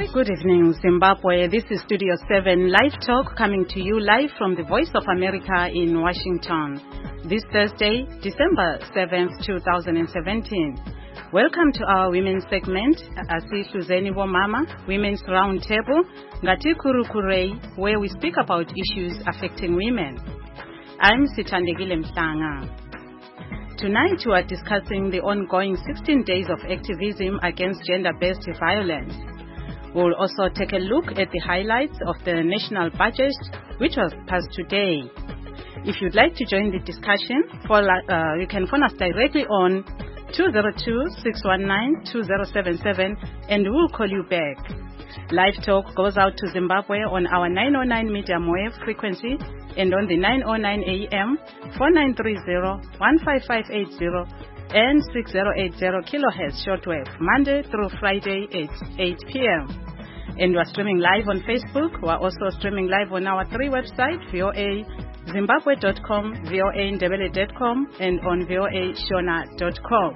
Good evening, Zimbabwe. This is Studio 7 Live Talk coming to you live from the Voice of America in Washington. This Thursday, December 7th, 2017. Welcome to our women's segment, Asihluzeni Bomama, Women's Roundtable, Ngati Kurukurei, where we speak about issues affecting women. I'm Sithandegile Mhlanga. Tonight we are discussing the ongoing 16 days of activism against gender-based violence. We'll also take a look at the highlights of the national budget, which was passed today. If you'd like to join the discussion, you can phone us directly on 202-619-2077 and we'll call you back. Live Talk goes out to Zimbabwe on our 909 medium wave frequency and on the 909 AM, 4930-15580 and 6080 kilohertz shortwave, Monday through Friday at 8 p.m. And we're streaming live on Facebook. We're also streaming live on our three websites, voazimbabwe.com, voandebele.com, and on voashona.com.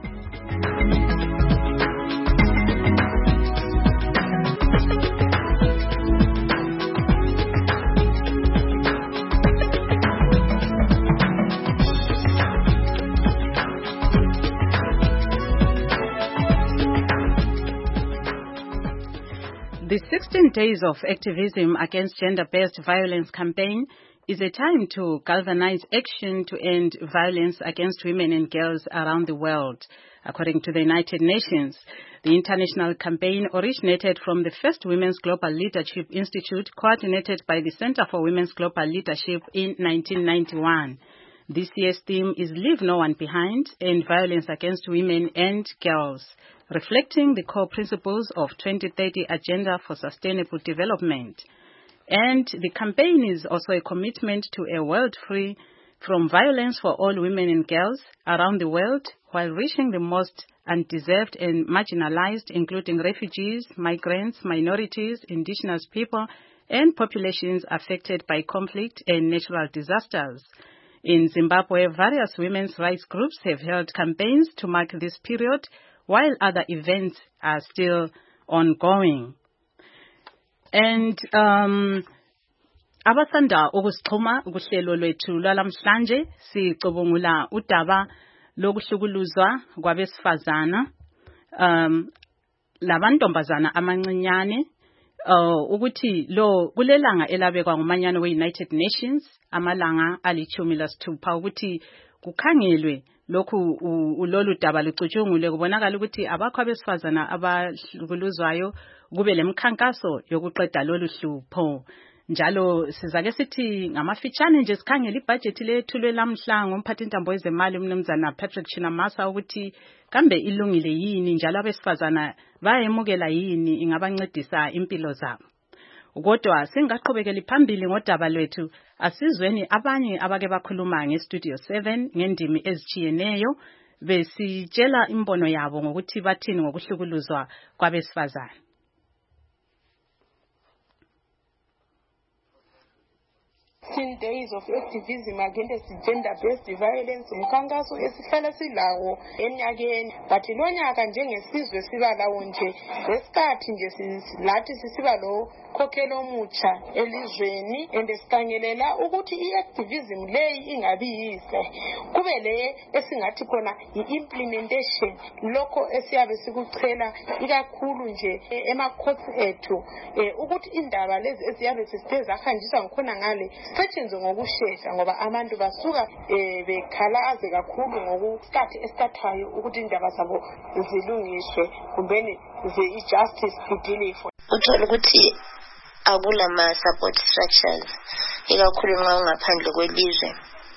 The 16 Days of Activism Against Gender-Based Violence campaign is a time to galvanize action to end violence against women and girls around the world. According to the United Nations, the international campaign originated from the first Women's Global Leadership Institute, coordinated by the Center for Women's Global Leadership in 1991. This year's theme is Leave No One Behind, End Violence Against Women and Girls, reflecting the core principles of 2030 Agenda for Sustainable Development. And the campaign is also a commitment to a world free from violence for all women and girls around the world, while reaching the most undeserved and marginalized, including refugees, migrants, minorities, indigenous people, and populations affected by conflict and natural disasters. In Zimbabwe, various women's rights groups have held campaigns to mark this period, while other events are still ongoing. And abasanda ukusixhuma kuhlelo lwethu lwalamhlanje sicubungula udaba lokuhlukuluzwa kwabesifazana labantombazana amancinyane ukuthi kulelanga elabekwa ngumanyano we-United Nations amalanga ali-16 ukuthi kukhangelwe lokhu lolu daba lucutshungule kubonakala ukuthi abakho abesifazana abahlukuluzwayo kube lemkhankaso yokuqeda lolu hlupho. Njalo sizake sithi ngamafitshane nje sikhangela ibudget lethu lwelamhla ngomphathintambo wezemali umnumzana Patrick Chinamasa ukuthi kambe ilungile yini njalo abesifazana bayemukela yini ingabancedisa impilo zabo. Kodwa singaqhubekela phambili ngodaba lwethu asizweni abanye abake bakhuluma ngeStudio 7 ngendimi ezitshiyeneyo besitshela imbono yabo ngokuthi bathini ngokuhlukuluzwa kwabesifazana. Days of activism against gender-based violence umkhankaso esihlala silawo enyakeni but lo nyaka njengesizwe siba lawo nje lesikhathi nje silathi sisiba lo khokhelo omutsha elizweni endesikhangelela ukuthi iactivism leyi ingabi yize kube le esingathi khona implementation lokho esiyabe sikuchela ikakhulu nje emacourts ethu ukuthi indaba lezi esiyabe sisithe zahanjiswa ngikhona ngale setshenzwe ngokushesha ngoba abantu basuka bekhalaze kakhulu ngokusikhathi esithathayo ukuthi indaba zabo zilungiswe kumbeni i-justice idilifwe. Uthola ukuthi akulama support structures ikakhulu nxa ungaphandle kwelizwe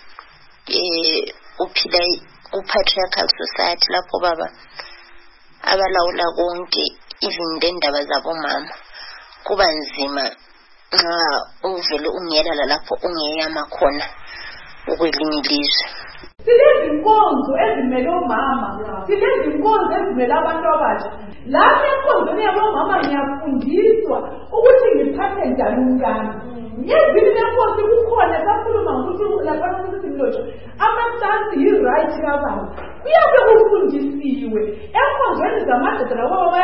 uphila u-patriarchal society lapho baba abalawula konke even lendaba zabomama kuba nzima nxa uvele ungela lapho ungeyama khona ukwelinye ilizwe. Silezinkonzo ezimele omama, silezinkonzo ezimele abantu abasha. Lapho enkonzweni yabomama ngiyafundiswa ukuthi ngiphathe njani umntwana. Ngezini lenkonzo kukhona sakhuluma ngokuthi lapha ukuthi mlotsha amasansi yi-right kababa. Kuyabe kufundisiwe. Enkonzweni zamadoda labo bayafundiswa.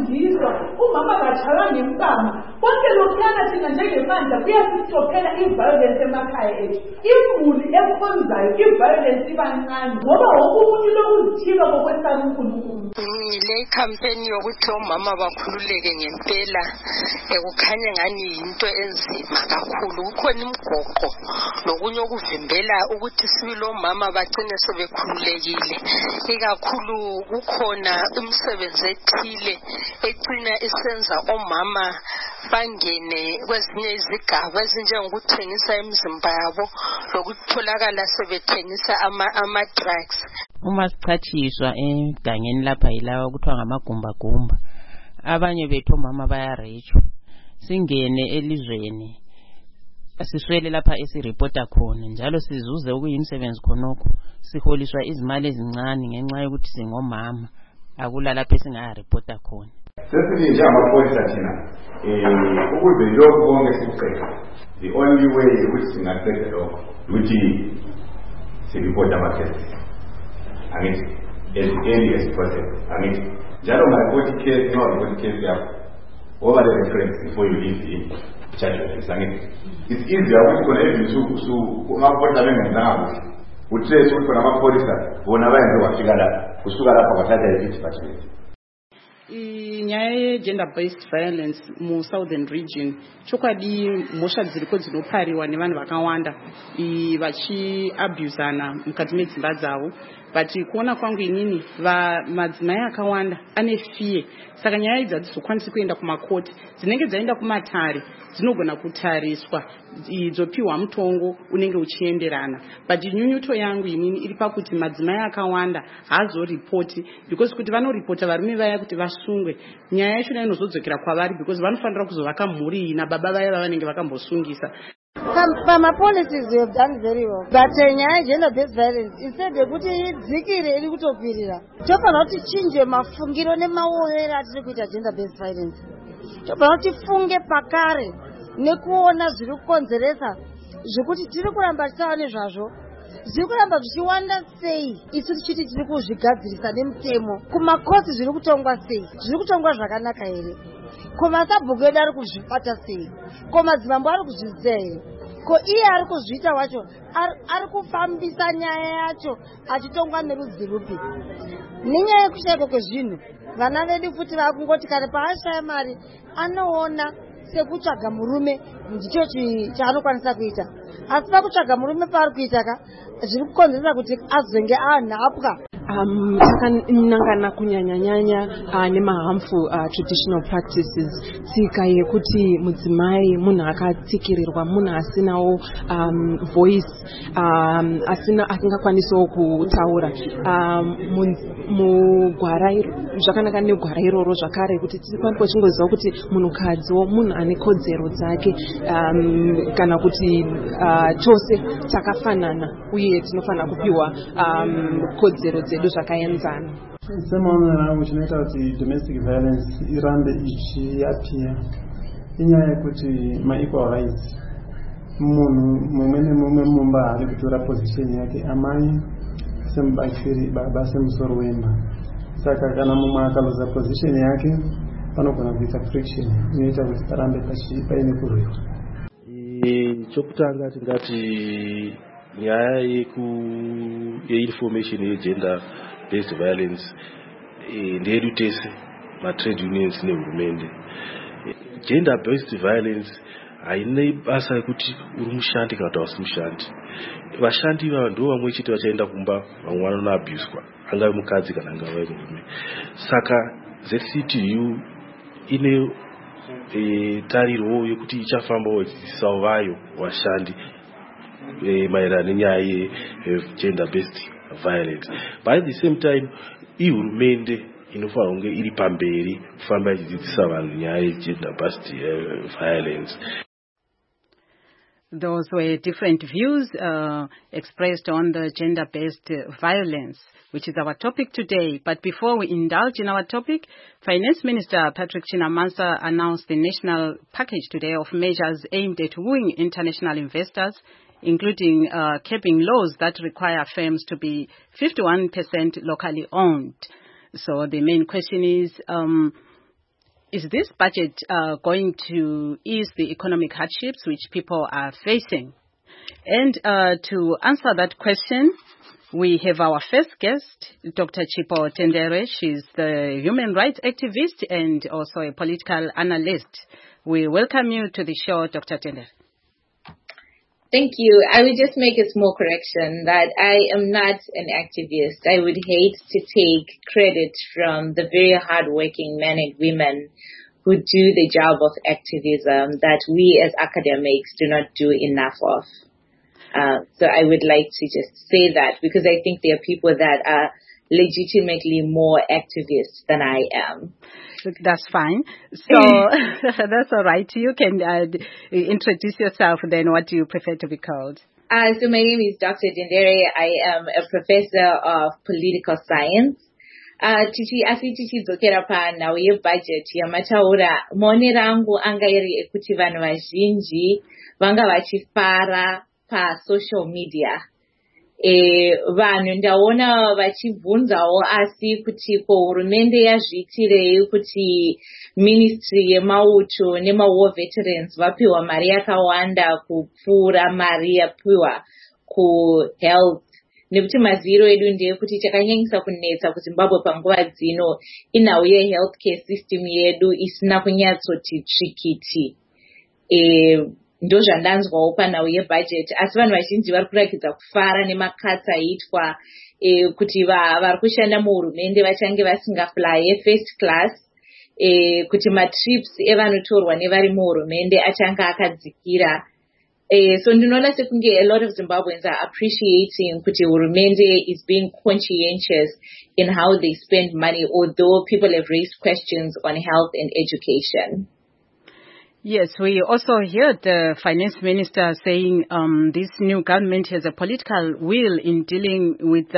bayafundiswa umama batshaywa ngempama konke lokhuyana thina njengemandla kuyasistophela i-violence emakhaya ethu imuli ekhonzayo i-violence ibancane ngoba wonke umuntu lokuzithiba kokwesaba uNkulunkulu. Le campaign yokuthi omama bakhululeke ngempela kukhanya ngani yinto enzima kakhulu. Kukhona imigoqo lokunye okuvimbela ukuthi sibili omama bagcine sebekhululekile. Ikakhulu kukhona imisebenzi ethile ecina isenza omama bangene kwezinye izigaba ezinjengokuthengisa imizimba yabo lokutholakala sebethengisa ama-drugs. Uma sichathiswa egangeni lapha yilawa kuthiwa ngamagumbagumba, abanye bethu omama bayarejwa. Singene elizweni siswele lapha esirepota khona njalo sizuze ukuyimsebenzi khonokho siholiswa izimali ezincane ngenxa yokuthi singomama akula lapha esingayarepota khona. Sesithi njengamapolisa thina ukuze lokho konke sikuqeda, the only way ukuthi singaqeda lokho ukuthi sireport ama-cases angithi as early as possible. Angithi njalo ungareport case report case yakho over the reference before you leave the church office. Angithi it's easier ukuthi khona ezinsuku ungapota bengenzanga kuhle utrace ukuthi khona amapolisa bona bayenze wafika lapha kusuka lapha kwathatha i-department. Nyaya gender-based violence mu southern region chokwadi mhosva dziriko dzinopariwa nevanhu vakawanda vachiabusana mukati medzimba dzavo, but kuona kwangu inini madzimai akawanda ane fear, saka nyaya idzi hadzizokwanisi kuenda kumakoti, dzinenge dzaenda kumatare dzinogona kutariswa dzopiwa mutongo unenge uchienderana. But nyunyuto yangu inini iri pakuti madzimai akawanda haazoripoti because kuti vanoripota varume vaya kuti vasungwe, nyaya yacho inozodzokera kwavari because vanofanira kuzovaka mhuri nababa vaya vavanenge vakambosungisa. Pama policies we have done very well, but nyaya gender-based violence instead yekuti idzikire iri kutopirira, tofanira kuti tichinje mafungiro nemaonero atiri kuita gender-based violence. Tofanira kuti tifunge pakare nekuona zviri kukonzeresa zvekuti tiri kuramba tisawa nezvazvo zviri kuramba zvichiwanda sei, isu tichiti tiri kuzvigadzirisa nemutemo. Kumakosi zviri kutongwa sei, zviri kutongwa zvakanaka here? Ko masabhuku edu ari kuzvibata sei? Ko madzimambo ari kuzviziva here? Ko iye ari kuzviita wacho ari kufambisa nyaya yacho achitongwa nerudzi rupi? Nenyaya yekushayika kwezvinhu, vana vedu futi vakungoti kare paashaya mari anoona sekutsvaga murume ndicho chaanokwanisa kuita, asi pakutsvaga murume paari kuita zviri kukonzeresa kuti azenge anhapwa. takanangana kunyanya-nyanya nemaharmful traditional practices, tsika yekuti mudzimai munhu akatsikirirwa, munhu asinawo voice, asingakwanisawo kutaura. Mugwara zvakanaka negwara iroro zvakare kuti tikwanise chingoziva kuti munhukadziwo munhu ane kodzero dzake, kana kuti chose takafanana uye tinofanira kupiwa kodzero dzedu zvakaenzana. Semaonera chinoita kuti domestic violence irambe ichiyapia inyaya yekuti ma-equal rights, munhu mumwe nemumwe mumba ari kutora position yake, amai semubatsiri, baba semusoro wemba. Saka kana mumwe akaluza position yake panogona kuita friction inoita kuti parambe paine kurwiwa. Chokutanga tingati nyaya yeinformation yegender based violence ndeyedu tese, matrade unions nehurumende. Gender based violence haina basa rekuti uri mushandi kana kuti hausi mushandi. Vashandi ivava ndo vamwe chete vachaenda kumba, vamwe vanoabuswa, angave mukadzi kana angave murume. Saka ZCTU ine tariro yekuti ichafambawo ichidzidzisawo vayo vashandi maererano nenyaya ye-gender based violence. But at the same time, ihurumende inofanira kunge iri pamberi kufamba ichidzidzisa vanhu nyaya ye-gender based violence. Those were different views expressed on the gender-based violence, which is our topic today. But before we indulge in our topic, Finance Minister Patrick Chinamasa announced the national package today of measures aimed at wooing international investors, including capping laws that require firms to be 51% locally owned. So the main question is, is this budget going to ease the economic hardships which people are facing? And to answer that question, we have our first guest, Dr. Chipho Tendere. She's the human rights activist and also a political analyst. We welcome you to the show, Dr. Tendere. Thank you. I would just make a small correction that I am not an activist. I would hate to take credit from the very hardworking men and women who do the job of activism that we as academics do not do enough of. So I would like to just say that because I think there are people that are legitimately more activists than I am. That's fine. So that's all right. You can introduce yourself then. What do you prefer to be called? So my name is Dr. Tendere. I am a professor of political science. Tichidzokera panhau yebudget yamataura maonero angu anga iri ekuti vanhu vazhinji vanga vachifara pa-social media. Vanhu ndaona vachibvunzawo asi kuti ko hurumende yazviitirei kuti ministry yemauto nema-war veterans vapiwa mari yakawanda kupfuura mari yapiwa ku-health. Nekuti maziro edu ndeyekuti chakanyanyisa kunetsa kuZimbabwe panguva dzino inhau ye-healthcare system yedu isina kunyatsoti tsvikiti. Ndozvandanzwawo panhau yebudget asi vanhu vazhinji vari kurakidza kufara nemakatsi aitwa kuti vari kushanda muhurumende vachange vasingafly first class, kuti matrips evanotorwa nevari muhurumende achange akadzikira. So ndinoona sekunge a lot of Zimbabweans are appreciating kuti hurumende is being conscientious in how they spend money, although people have raised questions on health and education. Yes, we also heard the finance minister saying this new government has a political will in dealing with,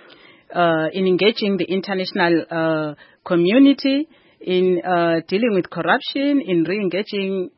in engaging the international community, in dealing with corruption, in re-engaging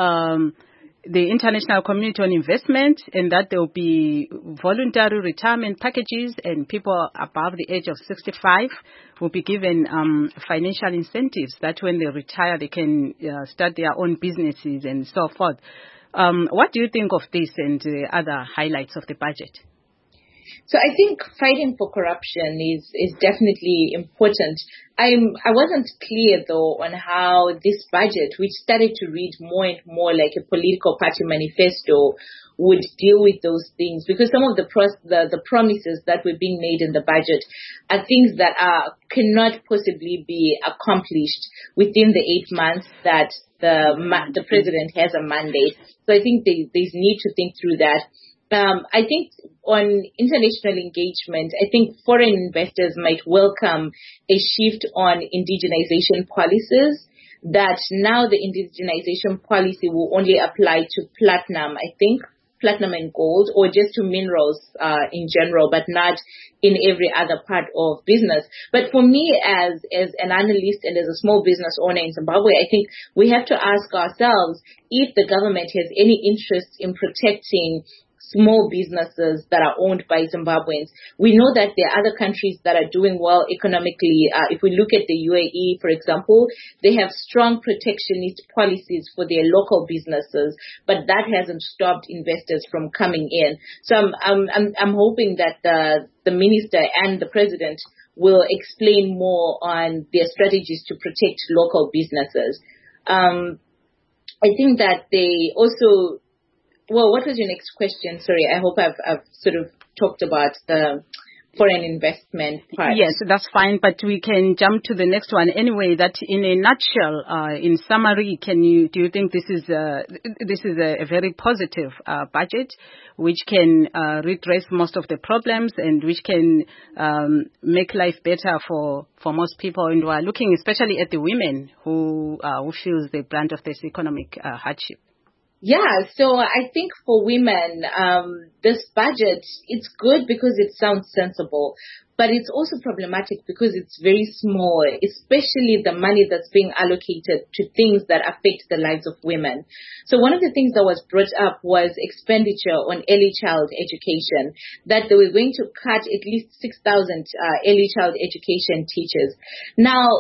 the international community on investment, and that there will be voluntary retirement packages and people above the age of 65 will be given financial incentives that when they retire they can start their own businesses and so forth. What do you think of this and the other highlights of the budget? So I think fighting for corruption is definitely important. I wasn't clear though on how this budget, which started to read more and more like a political party manifesto, would deal with those things, because some of the promises that were being made in the budget are things that cannot possibly be accomplished within the 8 months that the president has a mandate. So I think there's need to think through that. I think on international engagement, I think foreign investors might welcome a shift on indigenization policies, that now the indigenization policy will only apply to platinum, I think, platinum and gold, or just to minerals in general, but not in every other part of business. But for me as an analyst and as a small business owner in Zimbabwe, I think we have to ask ourselves if the government has any interest in protecting small businesses that are owned by Zimbabweans. We know that there are other countries that are doing well economically. If we look at the UAE, for example, they have strong protectionist policies for their local businesses, but that hasn't stopped investors from coming in. So I'm hoping that the minister and the president will explain more on their strategies to protect local businesses. I think that they also. Well, what was your next question? Sorry, I hope I've sort of talked about the foreign investment part. Yes, that's fine, but we can jump to the next one anyway. That in a nutshell, in summary, do you think this is a very positive budget, which can redress most of the problems and which can make life better for most people, and who are looking especially at the women who feels the brunt of this economic hardship? Yeah, so I think for women, this budget, it's good because it sounds sensible, but it's also problematic because it's very small, especially the money that's being allocated to things that affect the lives of women. So one of the things that was brought up was expenditure on early child education, that they were going to cut at least 6,000 early child education teachers. Now,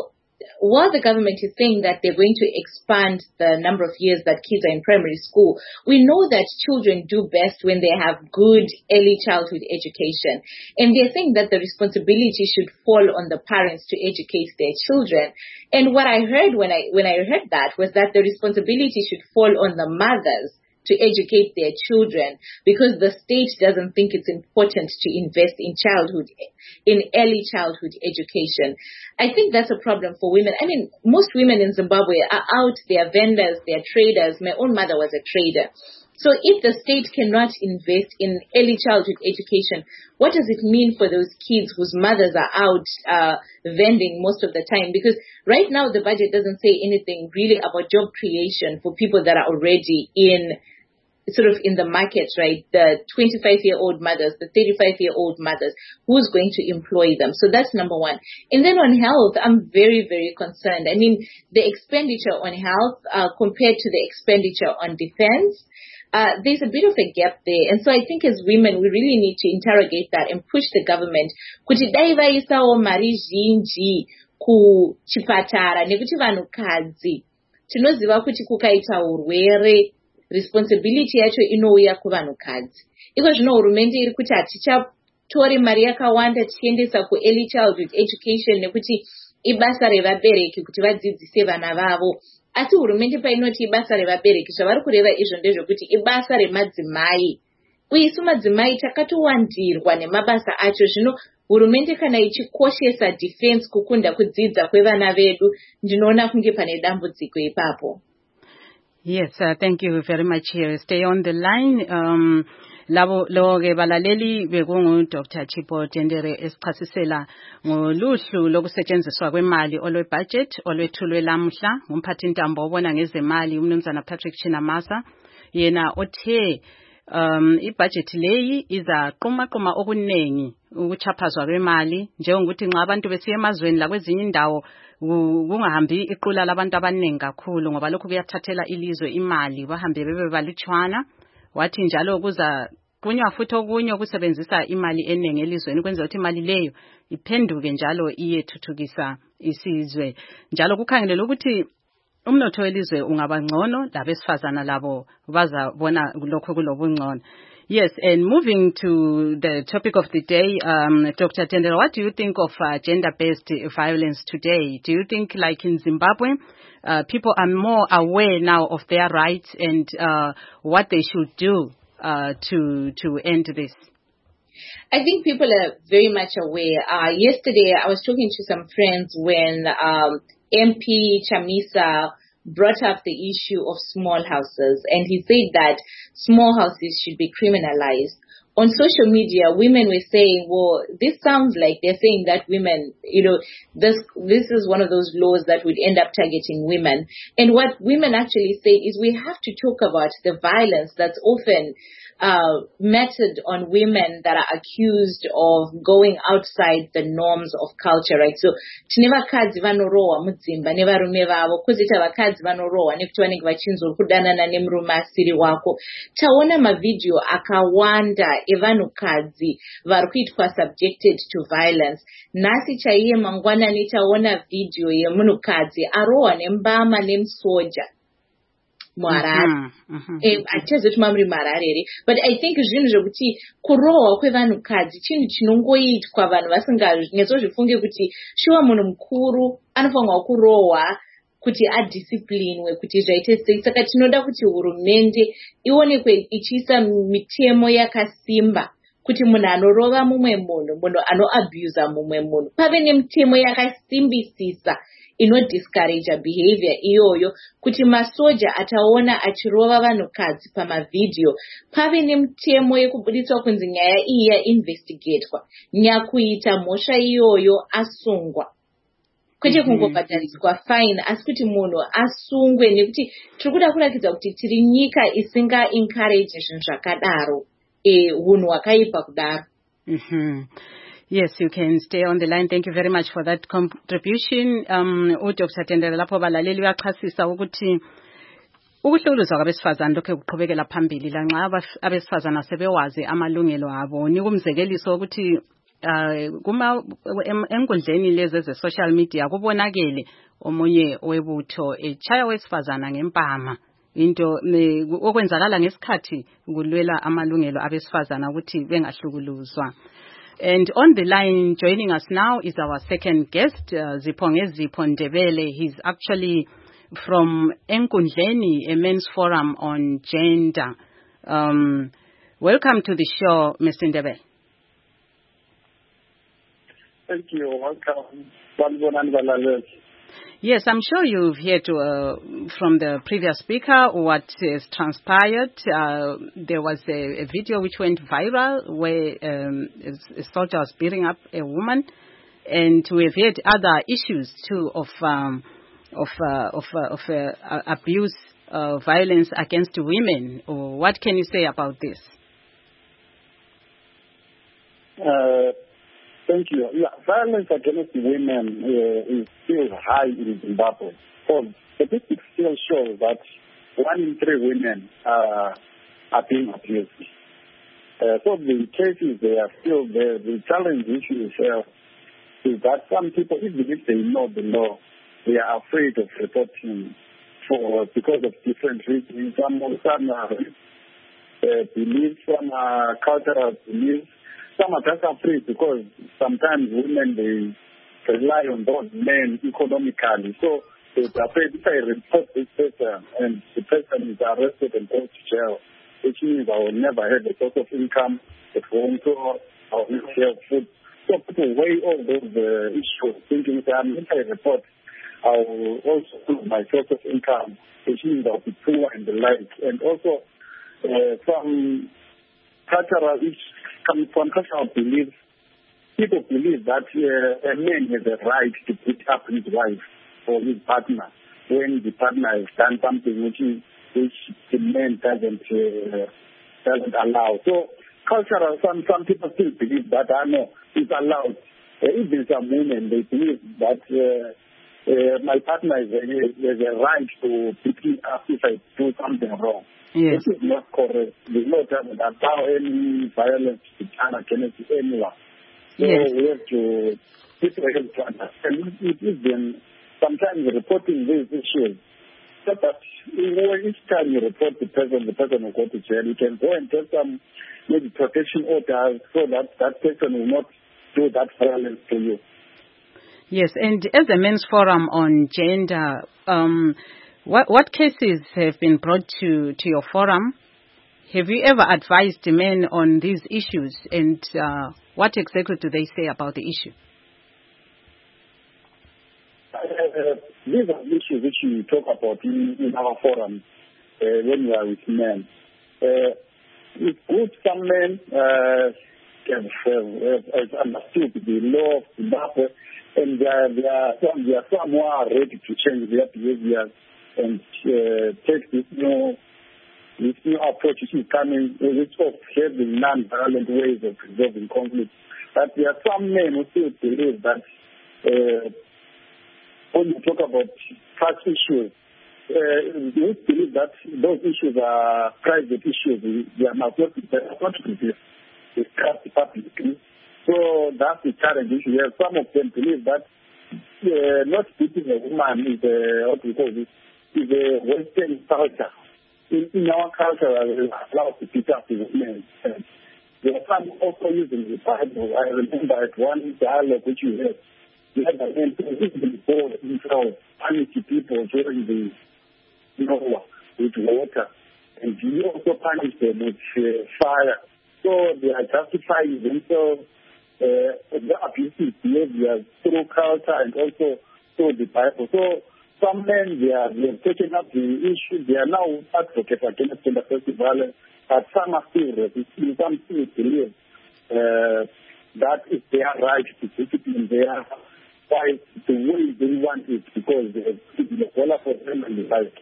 while the government is saying that they're going to expand the number of years that kids are in primary school, we know that children do best when they have good early childhood education. And they're saying that the responsibility should fall on the parents to educate their children. And what I heard when I heard that was that the responsibility should fall on the mothers to educate their children, because the state doesn't think it's important to invest in early childhood education. I think that's a problem for women. I mean, most women in Zimbabwe are out, they are vendors, they are traders. My own mother was a trader. So if the state cannot invest in early childhood education, what does it mean for those kids whose mothers are out vending most of the time? Because right now the budget doesn't say anything really about job creation for people that are already in the market, right? The 25-year-old mothers, the 35-year-old mothers, who's going to employ them? So that's number one. And then on health, I'm very, very concerned. I mean, the expenditure on health compared to the expenditure on defense, there's a bit of a gap there. And so I think as women, we really need to interrogate that and push the government kuti dai vaisawo mari zhinji kuchipatara nekuti vanhukadzi tinoziva kuti kukaita urwere responsibility yacho inouya kuvanhukadzi. Iko zvino hurumende iri kuti hatichatori mari yakawanda tichiendesa early childhood education nekuti ibasa revabereki kuti vadzidzise vana vavo. Asi hurumende painoti ibasa revabereki, zvavari kureva izvo ndezvekuti ibasa remadzimai. Uye isu madzimai takatowandirwa nemabasa acho. Zvino hurumende kana ichikoshesa defense kukunda kudzidza kwevana vedu, ndinoona kunge pane dambudziko ipapo. Yes, thank you very much. Stay on the line. Labo ke balaleli bekungu Dr. Chipho Tendere esichasisela ngoluhlu lokusetshenziswa kwemali olwe budget olwethulwe lamhla ngumphathi intambo obona ngezemali umnumzana Patrick Chinamasa. Yena othe ibudget leyi izaqhuma okunengi ukuchaphazwa kwemali njengokuthi nxa abantu besiya emazweni la kwezinye indawo kungahambi iqula labantu abanengi kakhulu ngoba lokhu kuyathathela ilizwe imali bahambe bebe balutshwana. Wathi njalo kuza kunywa futhi okunye ukusebenzisa imali enengi elizweni kwenza ukuthi imali leyo iphenduke njalo iyethuthukisa isizwe. Njalo kukhangelelwe ukuthi umnotho welizwe ungaba ngcono labesifazana labo bazabona lokho kulobungcono. Yes, and moving to the topic of the day, Dr. Tendere, what do you think of gender-based violence today? Do you think, like in Zimbabwe, people are more aware now of their rights and what they should do to end this? I think people are very much aware. Yesterday, I was talking to some friends when MP Chamisa brought up the issue of small houses, and he said that small houses should be criminalized. On social media, women were saying, well, this sounds like they're saying that women, this is one of those laws that would end up targeting women. And what women actually say is we have to talk about the violence that's often meted on women that are accused of going outside the norms of culture, right? So, tine vakadzi vanorohwa mudzimba nevarume vavo, kozita vakadzi vanorohwa nekuti vanenge vachinzwa kudanana nemurume asiri wako. Taona mavideo akawanda evanhukadzi vari kuitwa subjected to violence. Nhasi chaiye mangwanani taona video yemunhukadzi arohwa nembama nemusoja muHarare. Atizoti mamuri muHarare here. But I think zvinhu zvekuti kurohwa kwevanhukadzi chinhu chinongoitwa vanhu vasinganyatsozifunge kuti shuwa munhu mukuru anofanirwa kurohwa kuti adisciplinwe kuti zvaite sei. Saka tinoda kuti hurumende ionekwe ichiisa mitemo yakasimba kuti munhu anorova mumwe munhu anoabuse mumwe munhu pave nemitemo yakasimbisisa inodiscourage behavior iyoyo, kuti masoja ataona achirova vanhukadzi pamavideo pave nemitemo yekubuditswa kunzi nyaya iyi yainvestigatwa, nyakuita mhosva iyoyo asungwa. Kwete kungobhadhariswa fine, asi kuti munhu asungwe, nekuti tiri kuda kurakidza kuti tiri nyika isinga encourage zvinhu zvakadaro, hunhu hwakaipa kudaro. Yes, you can stay on the line. Thank you very much for that contribution. Dr. Tendere lapho balaleli bachasisa ukuthi ukuhloluzwa kwabesifazana lokho kuqhubekela phambili lanxa abesifazana sebewazi amalungelo abo. Nikumzekeliso ukuthi kuma enkundleni lezi ze-social media kubonakele omunye webutho echaya wesifazana ngempama into okwenzakala ngesikhathi kulwela amalungelo abesifazana ukuthi bengahlukuluzwa. And on the line joining us now is our second guest, Zipho Ndebele. He's actually from Enkundleni, a men's forum on gender. Welcome to the show, Mr. Ndebele. Thank you. Welcome. Yes, I'm sure you've heard from the previous speaker what has transpired. There was a video which went viral where a soldier was beating up a woman, and we've heard other issues too of abuse, violence against women. What can you say about this? Thank you. Yeah, violence against women is still high in Zimbabwe. So statistics still show that 1 in 3 women are being abused. So the cases, they are still there. The challenge issue is that some people, even if they know the law, they are afraid of reporting because of different reasons. Some are beliefs, some are cultural beliefs. Some are just afraid because sometimes women, they rely on those men economically. So they're afraid if I report this person and the person is arrested and goes to jail, which means I will never have a source of income at home, so I will not have food. So people weigh all those issues, thinking that if I report, I will also lose my source of income, which means I'll be poor and the like. And also some cultural issues. Coming from cultural beliefs, people believe that a man has a right to beat up his wife or his partner when the partner has done something which the man doesn't allow. So cultural, some people still believe that no, it's allowed. Even some women, they believe that my partner has a right to beat me up if I do something wrong. Yes. This is not correct. The law doesn't allow any violence to be done against anyone. So yes. We have to people have to understand. It is then sometimes reporting these issues. So that each time you report the person will go to jail. You can go and get some maybe protection orders so that person will not do that violence to you. Yes, and as a men's forum on gender, what cases have been brought to your forum? Have you ever advised men on these issues, and what exactly do they say about the issue? These are issues which we talk about in our forum when we are with men. It's good some men have understood the law of Zimbabwe, and there are some who are ready to change their behavior and take this new approach which is coming, which of having non-violent ways of resolving conflict. But there are some men who still believe that when you talk about such issues, we believe that those issues are private issues. They are not to be discussed publicly. So that's the challenge issue. Some of them believe that not beating a woman is what we call this, is a Western culture. In our culture, we are allowed to beat up the women. There are some also using the Bible. I remember at one dialogue which we had, a man who bored himself, punishing people during the Noah with water. And he also punished them with fire. So they are justifying themselves the abusive behavior through culture and also through the Bible. So some men, they have taken up the issue. They are now advocates against gender-based violence, but some are still resisting. Some still believe that it's their right to discipline their wife the way they want it because they follow for them and the like.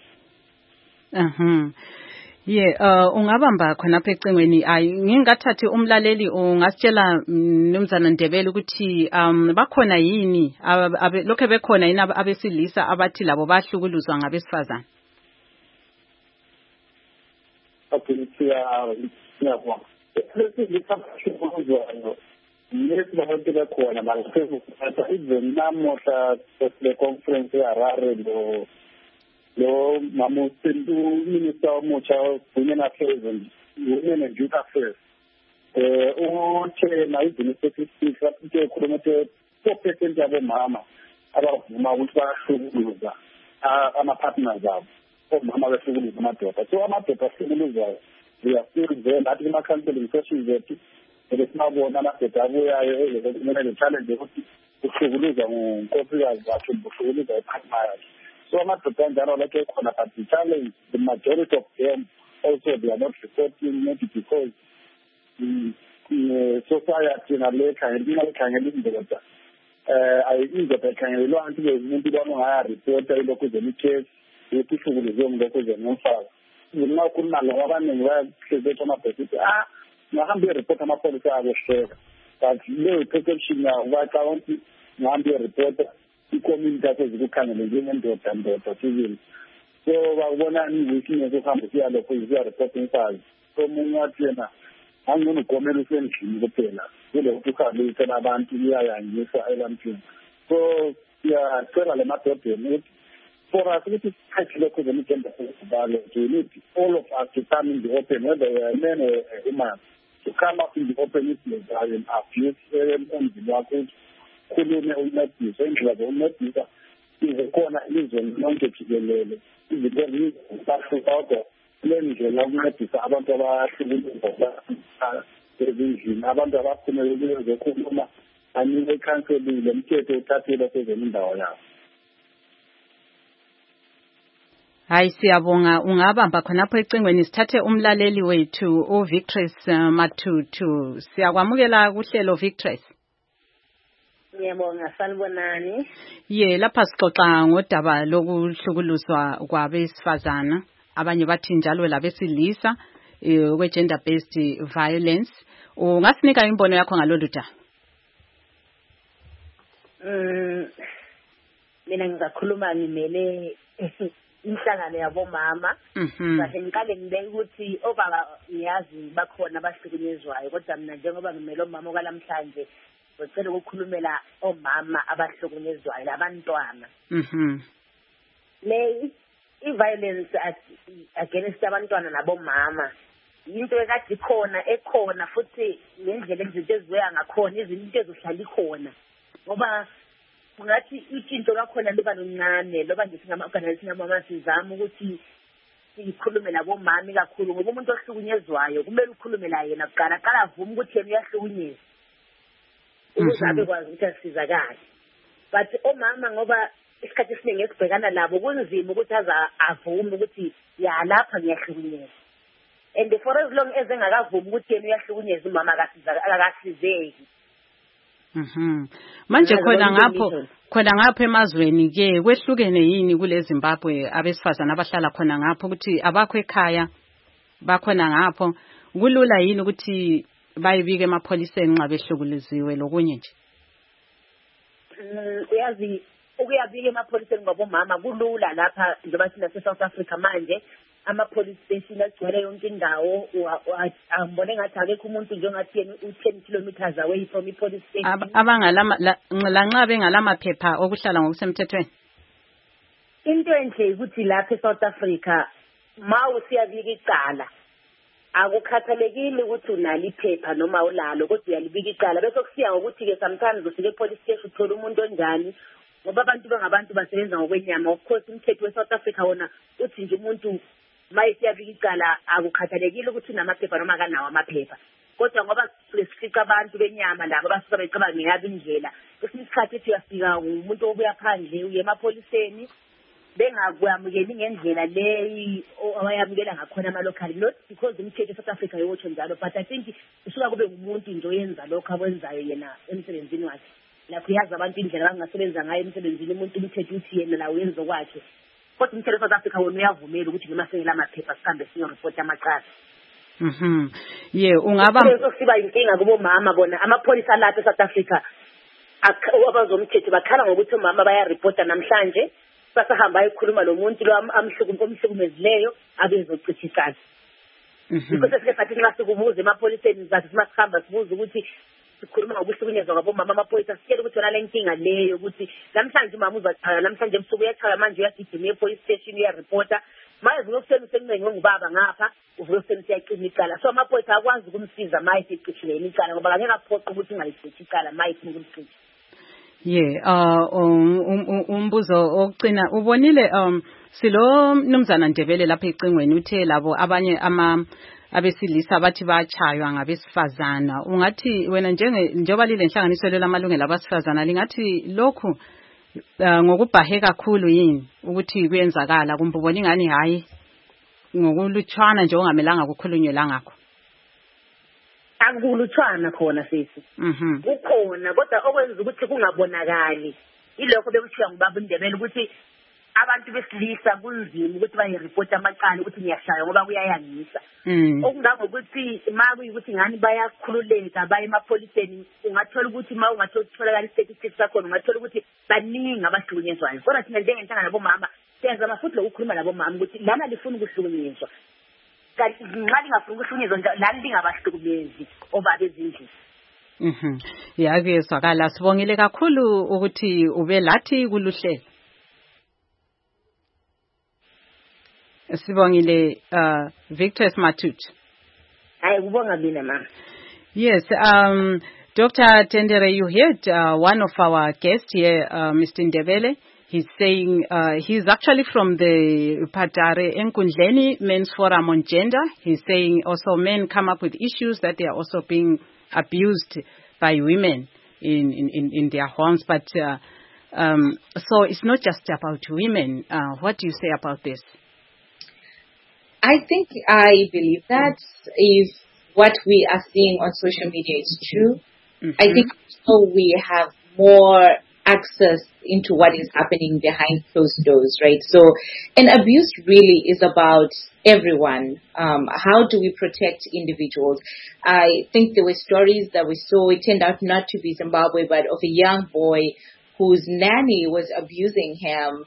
Ungabamba khonapha ecingweni ngingathathi umlaleli ungasitshela Mnumzana Ndebele ukuthi bakhona yini lokho bekhona yini abesilisa abathi labo bahlukuluzwa ngabesifazana. Okay, Nesibabantu bekhona balifeza even namuhla le conference eHarare lo mamusintu minister omutsha women affairs and women and youth affairs uthena izini statistics lapho ekhuluma ukuthi 4% yabomama abavuma ukuthi bahlukuluza ama-partners abo omama behlukuluza amadoda so amadoda ahlukuluzayo they are still there lathi kuma-counseling sessions ethu ebesimabona amadoda abuyayo kumele le-challenge yokuthi uhlukuluza ngunkosikazi wakhe uhlukuluza ipartner yakhe so amadoda anjalo lakho ekhona but the challenge the majority of them also they are not reporting maybe because society nalekhangela indoda indoda ikhangelelwa anti umuntu banongayaripota ilokuzeni icase yokuthi ihlukuluzwe ngilokuzeni ngomfaka nxa kunalo abaningi bayahlezetsha amabhesi ukuthi ngahambe iripota amapolisa abo hleka but leyo perception yawo bacaba ukuthi ngahambe iripota icommunity yakho zikukhangele njengendoda sibili so babona i-weakness ukuhambe siyalokho siyaripota umfazi so omunye wathi yena angcono ugomela usendlini kuphela kulokuthi uhambe uyitshela abantu iyayangisa ebantwini so siyacela le madodeni ukuthi for us ukuthi sikhathi lokho zemigenda sesibalo we need all of us to come in the open whether we are men or women to come up in the open with the abuse emzini wakho ukuthi khulume uncedise indlela zokuncedisa izikhona ilizweni lonke jikelele izinto ezihluka le ndlela ukuncedisa abantu abahlukuluza ezindlini abantu abaphumeleleyo zokukhuluma anike counseling lemthetho uthathile kwezeni indawo yabo. Hayi siyabonga ungabamba khonapho ecingweni sithathe umlaleli wethu uVictress Matutu siyakwamukela kuhlelo Victress. Ngiyabonga sanibonani. Lapha sixoxa ngodaba lokuhlukuluzwa kwabesifazana abanye bathi njalo labesilisa gender based violence ungasinika imbono yakho ngalolu daba? Mina ngizakhuluma ngimele inhlangano yabomama kahle ngiqale ngibeke ukuthi obaba ngiyazi bakhona abahlukunyezwayo kodwa mina njengoba ngimele omama okalamhlanje ngicela ukukhulumela omama abahlukunyezwayo labantwana i-violence against abantwana nabomama into ekade ekhona futhi ngendlela izinto eziweya ngakhona izinto ezihlala ikhona ngoba ngathi izinto kakhona liba luncane loba nje singama-organization amama sizama ukuthi sikhulume labomama kakhulu ngoba umuntu ohlukunyezwayo kumele ukhulume la yena kuqala avume ukuthi yena uyahlukunyezwa ukuze abekwazi ukuthi asizakale but omama ngoba isikhathi esiningi esibhekana labo kunzima ukuthi avume ukuthi lapha ngiyahlukunyezwa and for as long as engakavumi ukuthi yena uyahlukunyezwa umama akasizeki. Manje khona ngapho emazweni ke kwehlukene yini kule Zimbabwe abesifazana abahlala khona ngapho ukuthi abakho ekhaya bakhona ngapho kulula yini ukuthi bayibike emapholiseni nxa behlukuluziwe lokunye nje? Uyazi ukuyabika emapholiseni ngabomama kulula lapha njengoba thina se-South Africa manje ama-police station agcwele yonke indawo ambone ngathi akekho umuntu njengathi yena u-10 kilometers away from i-police station lanxa bengalamaphepha okuhlala ngokusemthethweni. Into enhle ukuthi lapha e-South Africa ma usiyabika icala akukhathalekile ukuthi unalo iphepha noma ulalo kodwa uyalibika icala bese kusiya ngokuthi-ke sometimes ufike e-police station uthola umuntu onjani ngoba abantu bangabantu basebenza ngokwenyama. Of course umthetho we-South Africa wona uthi nje umuntu mayesiyabika icala akukhathalekile ukuthi unamaphepha noma akanawo amaphepha kodwa ngoba sifica abantu benyama labo basuka becabanga ngeyabo indlela kwesinye isikhathi ethi uyafika umuntu obuya phandle uye emapholiseni bengakwamukeli ngendlela leyi abayamukela ngakhona ama-local not because umthetho e-South Africa yotsho njalo but I think usuka kube ngumuntu nje oyenza lokho akwenzayo yena emsebenzini wakhe lapho uyazi abantu indlela abangasebenza ngayo emsebenzini umuntu umthetho uthi yena la uyenza kwakhe kodwa umthetho e-South Africa wona uyavumela ukuthi noma sengela amaphepha sihambe siyoripota amacala. Ungaba siba inkinga kubomama bona amapholisa lapha e-South Africa abazomthetho bakhala ngokuthi omama bayaripota namhlanje sasahamba ekhuluma lo muntu lo omhlukumezileyo abezochitha icala. Because sesike sathi nxa sikubuza emapholiseni zathi masihamba sibuza ukuthi sikhuluma ngokuhlukunyezwa kwabomama amaphoyisa sitshela ukuthi wona le nkinga leyo ukuthi namhlanje umama uzachaya namhlanje ebusuku uyachaya manje uyagijima e-police station uyareporta manje uzokuseni usemncenge ngubaba ngapha uzokuseni siyacima icala so amaphoyisa akwazi ukumsiza maye sicishile icala ngoba angeke aphoqe ukuthi ungalicisha icala maye kumcishi. Umbuzo okugcina ubonile silo mnumzana Ndebele lapha ecingweni uthe labo abanye abesilisa bathi bachaywa ngabesifazana ungathi wena njengoba lile nhlanganiso lamalungelo abasifazana lingathi lokhu ngokubhahe kakhulu yini ukuthi kuyenzakala kumbe ubona ingani hayi ngokulutshwana nje ongamelanga kukhulunywe la ngakho? Akulutshwana khona sisi. Kukhona kodwa okwenza ukuthi kungabonakali ilokho bekuthiwa ngubaba uNdebele ukuthi abantu besilisa kunzima ukuthi bayireport amacala ukuthi ngiyashaya ngoba kuyayangisa. Okungangokuthi makuyikuthi ngani bayakhululeka baye emapholiseni ungathola ukuthi ma ungatholakala i-statistic sakho ungathola ukuthi baningi abahlukunyezwayo. Kodwa thina njengenhlangano labomama senza amafuthi lokukhuluma labomama ukuthi lana lifuna ukuhlukunyezwa. Kanti nxa lingafuna ukuhlukunyezwa lani lingabahlukumezi obaba ezindlini. Kuyezwakala. Sibongile kakhulu ukuthi ube lathi kuluhlelo. Sibongile Victor Matut. Hayi kubonga mina mama. Yes, Dr. Tendere, you heard one of our guests here, Mr. Ndebele. He's saying he's actually from the Patare Enkundleni Men's Forum on Gender. He's saying also men come up with issues that they are also being abused by women in their homes. But so it's not just about women. What do you say about this? I believe that if what we are seeing on social media is true, I think we have more access into what is happening behind closed doors, right? So, and abuse really is about everyone. How do we protect individuals? I think there were stories that we saw, it turned out not to be Zimbabwe, but of a young boy whose nanny was abusing him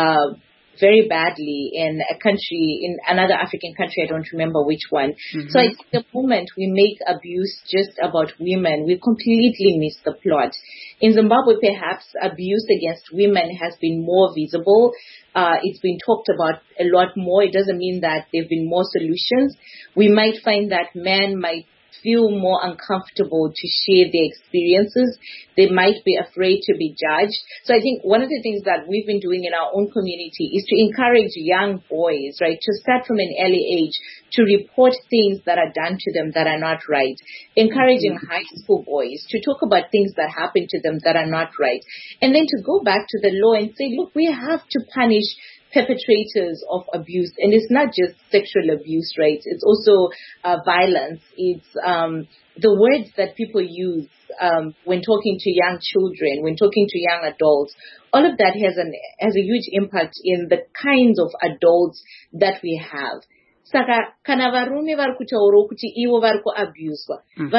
very badly in another African country, I don't remember which one. So I think the moment we make abuse just about women, we completely miss the plot. In Zimbabwe, perhaps abuse against women has been more visible. It's been talked about a lot more. It doesn't mean that there have been more solutions. We might find that men might feel more uncomfortable to share their experiences. They might be afraid to be judged. So I think one of the things that we've been doing in our own community is to encourage young boys, right, to start from an early age to report things that are done to them that are not right. Encouraging high school boys to talk about things that happen to them that are not right. And then to go back to the law and say, look, we have to punish perpetrators of abuse, and it's not just sexual abuse, right? It's also violence. It's the words that people use when talking to young children, when talking to young adults. All of that has a huge impact in the kinds of adults that we have. Saka kana varume vari kutaura kuti ivo vari kuabuswa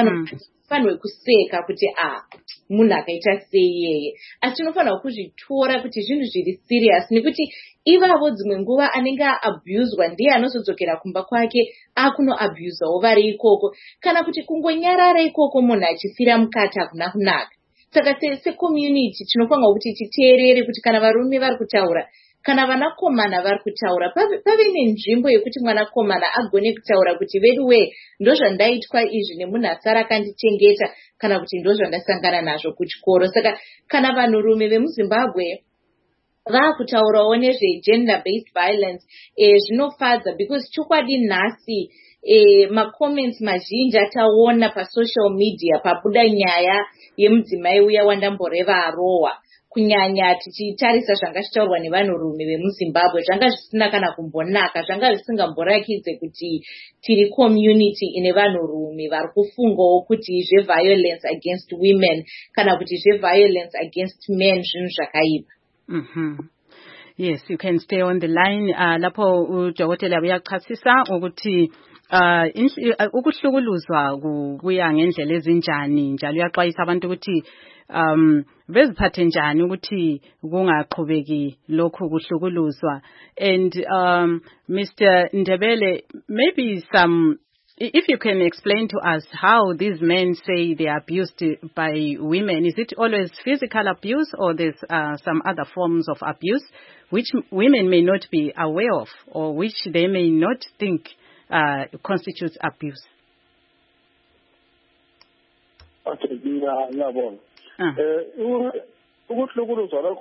vanhu kuseka kuti munhu akaita sei yeye, asi tinofanira kuzvitora kuti zvinhu zviri serious nekuti ivavo dzimwe nguva anenge aabuswa ndiye anozodzokera kumba kwake akunoabusawo vari ikoko, kana kuti kungonyarara ikoko munhu achifira mukati hakuna kunaka. Saka secommunity tinofanira kuti titeerere kuti kana varume vari kutaura, kana vanakomana vari kutaura, pave nenzvimbo yekuti mwanakomana agone kutaura kuti veduwe ndozvandaitwa izvi nemunhu asara akandichengeta, kana kuti ndozvandasangana nazvo kuchikoro. Saka kana vanhurume vemuZimbabwe vaakutaurawo nezve-gender based violence, zvinofadza because chokwadi nhasi macomments mazhinji ataona pasocial media pabuda nyaya yemudzimai uya wandamboreva arohwa, kunyanya tichitarisa zvanga zvitaurwa nevanhurume vemuZimbabwe zvanga zvisina kana kumbonaka, zvanga zvisingamborakidze kuti tiri community ine vanhurume vari kufungawo kuti zveviolence against women kana kuti zveviolence against men zvinhu zvakaipa. Yes, you can stay on the line. Lapho udokotela uyachasisa ukuthi ukuhlukuluzwa kuya ngendlela ezinjani, njalo uyaxwayisa abantu ukuthi beziphathe njani ukuthi kungaqhubeki lokhu kuhlukuluzwa. And Mr. Ndebele, maybe some If you can explain to us how these men say they are abused by women, is it always physical abuse or there's some other forms of abuse which women may not be aware of or which they may not think constitutes abuse? Okay, ngiyabona. Ukuhlukuluzwa lokho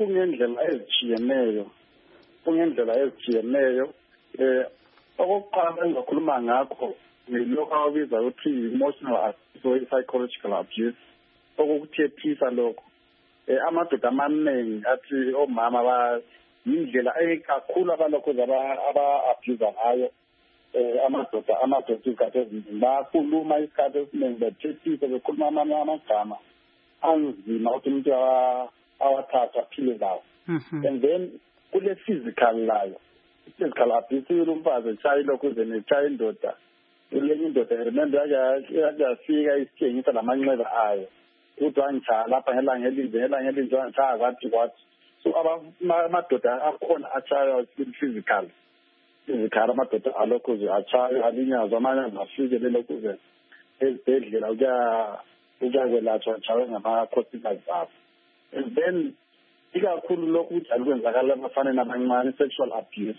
kungendlela ezitshiyeneyo. Okokuqala engizokhuluma ngakho ngilokho ababiza ukuthi emotional abuse or psychological abuse. Okukuthethisa lokho. Amadoda amaningi athi omama indlela kakhulu abalokho aba-abuse ngayo. Amadoda isikhathi eziningi bakhuluma isikhathi esiningi bethethisa bekhuluma amanye amagama anzima ukuthi umuntu awathatha aphile lawo. And then kule physical layo. Physical abuse umfazi etshaye lokho uze netshaye indoda. Ulenye indoda remember yafika isithengisa lamanxeba ayo. Uthi wangitshaya lapha ngelanga elinje wangitshaya kwathi. So amadoda akhona atshaya physical amadoda alokho uze atshaya alinyazwa amanye afike lelokho uze ezibhedlela ukuyakwelatshwa atshaywe ngama-hospitals abo. And then ikakhulu lokhu kujalo kwenzakala abafaneni abancane sexual abuse.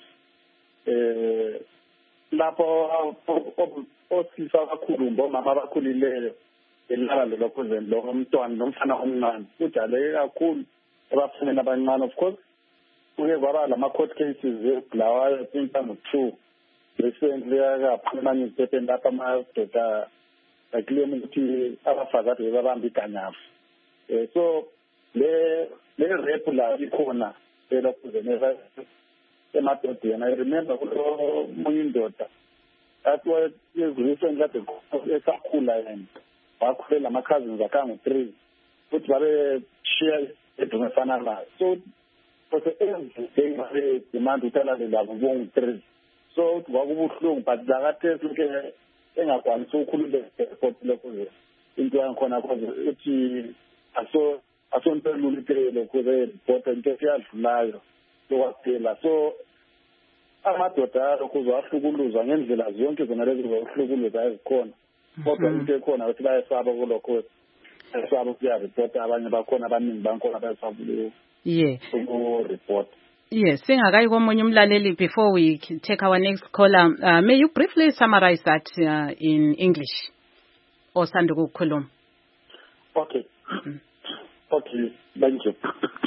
Lapho osisa kakhulu ngomama abakhulileyo elala lokho lokho umntwana nomfana omncane kujale kakhulu abafaneni abancane. Of course kuye kwaba lama-court cases eBulawayo I think two recently akaphuma newspaper lapha amadoda aclaim ukuthi abafazi ade babamba iganyafu. So le rape la ikhona lokho zeneza emadodeni. I remember kulo munye indoda athi recently kade esakhula yena wakhulela ama-cousins akangu-3 futhi babe share bedroom efana nayo. So because everything babe demand utalale labo bongu-3. So kwakubuhlungu but lakatesi ke engakwanisi ukukhulula report lokho into yankhona cause uthi asontolula iphelelo kuze report into esiyadlulayo lokwaphela. So amadoda lokho uzahlukuluzwa ngendlela zonke zona lezi zokuhlukuluza ezikhona. Kodwa into ekhona ukuthi bayasaba kulokho esaba ukuyareport abanye bakhona abaningi bankhona bayasaba report. Yes, singakayi komunye umlaleli before we take our next caller, may you briefly summarize that in English or sanduku ukukhuluma? Okay. Okay, thank you.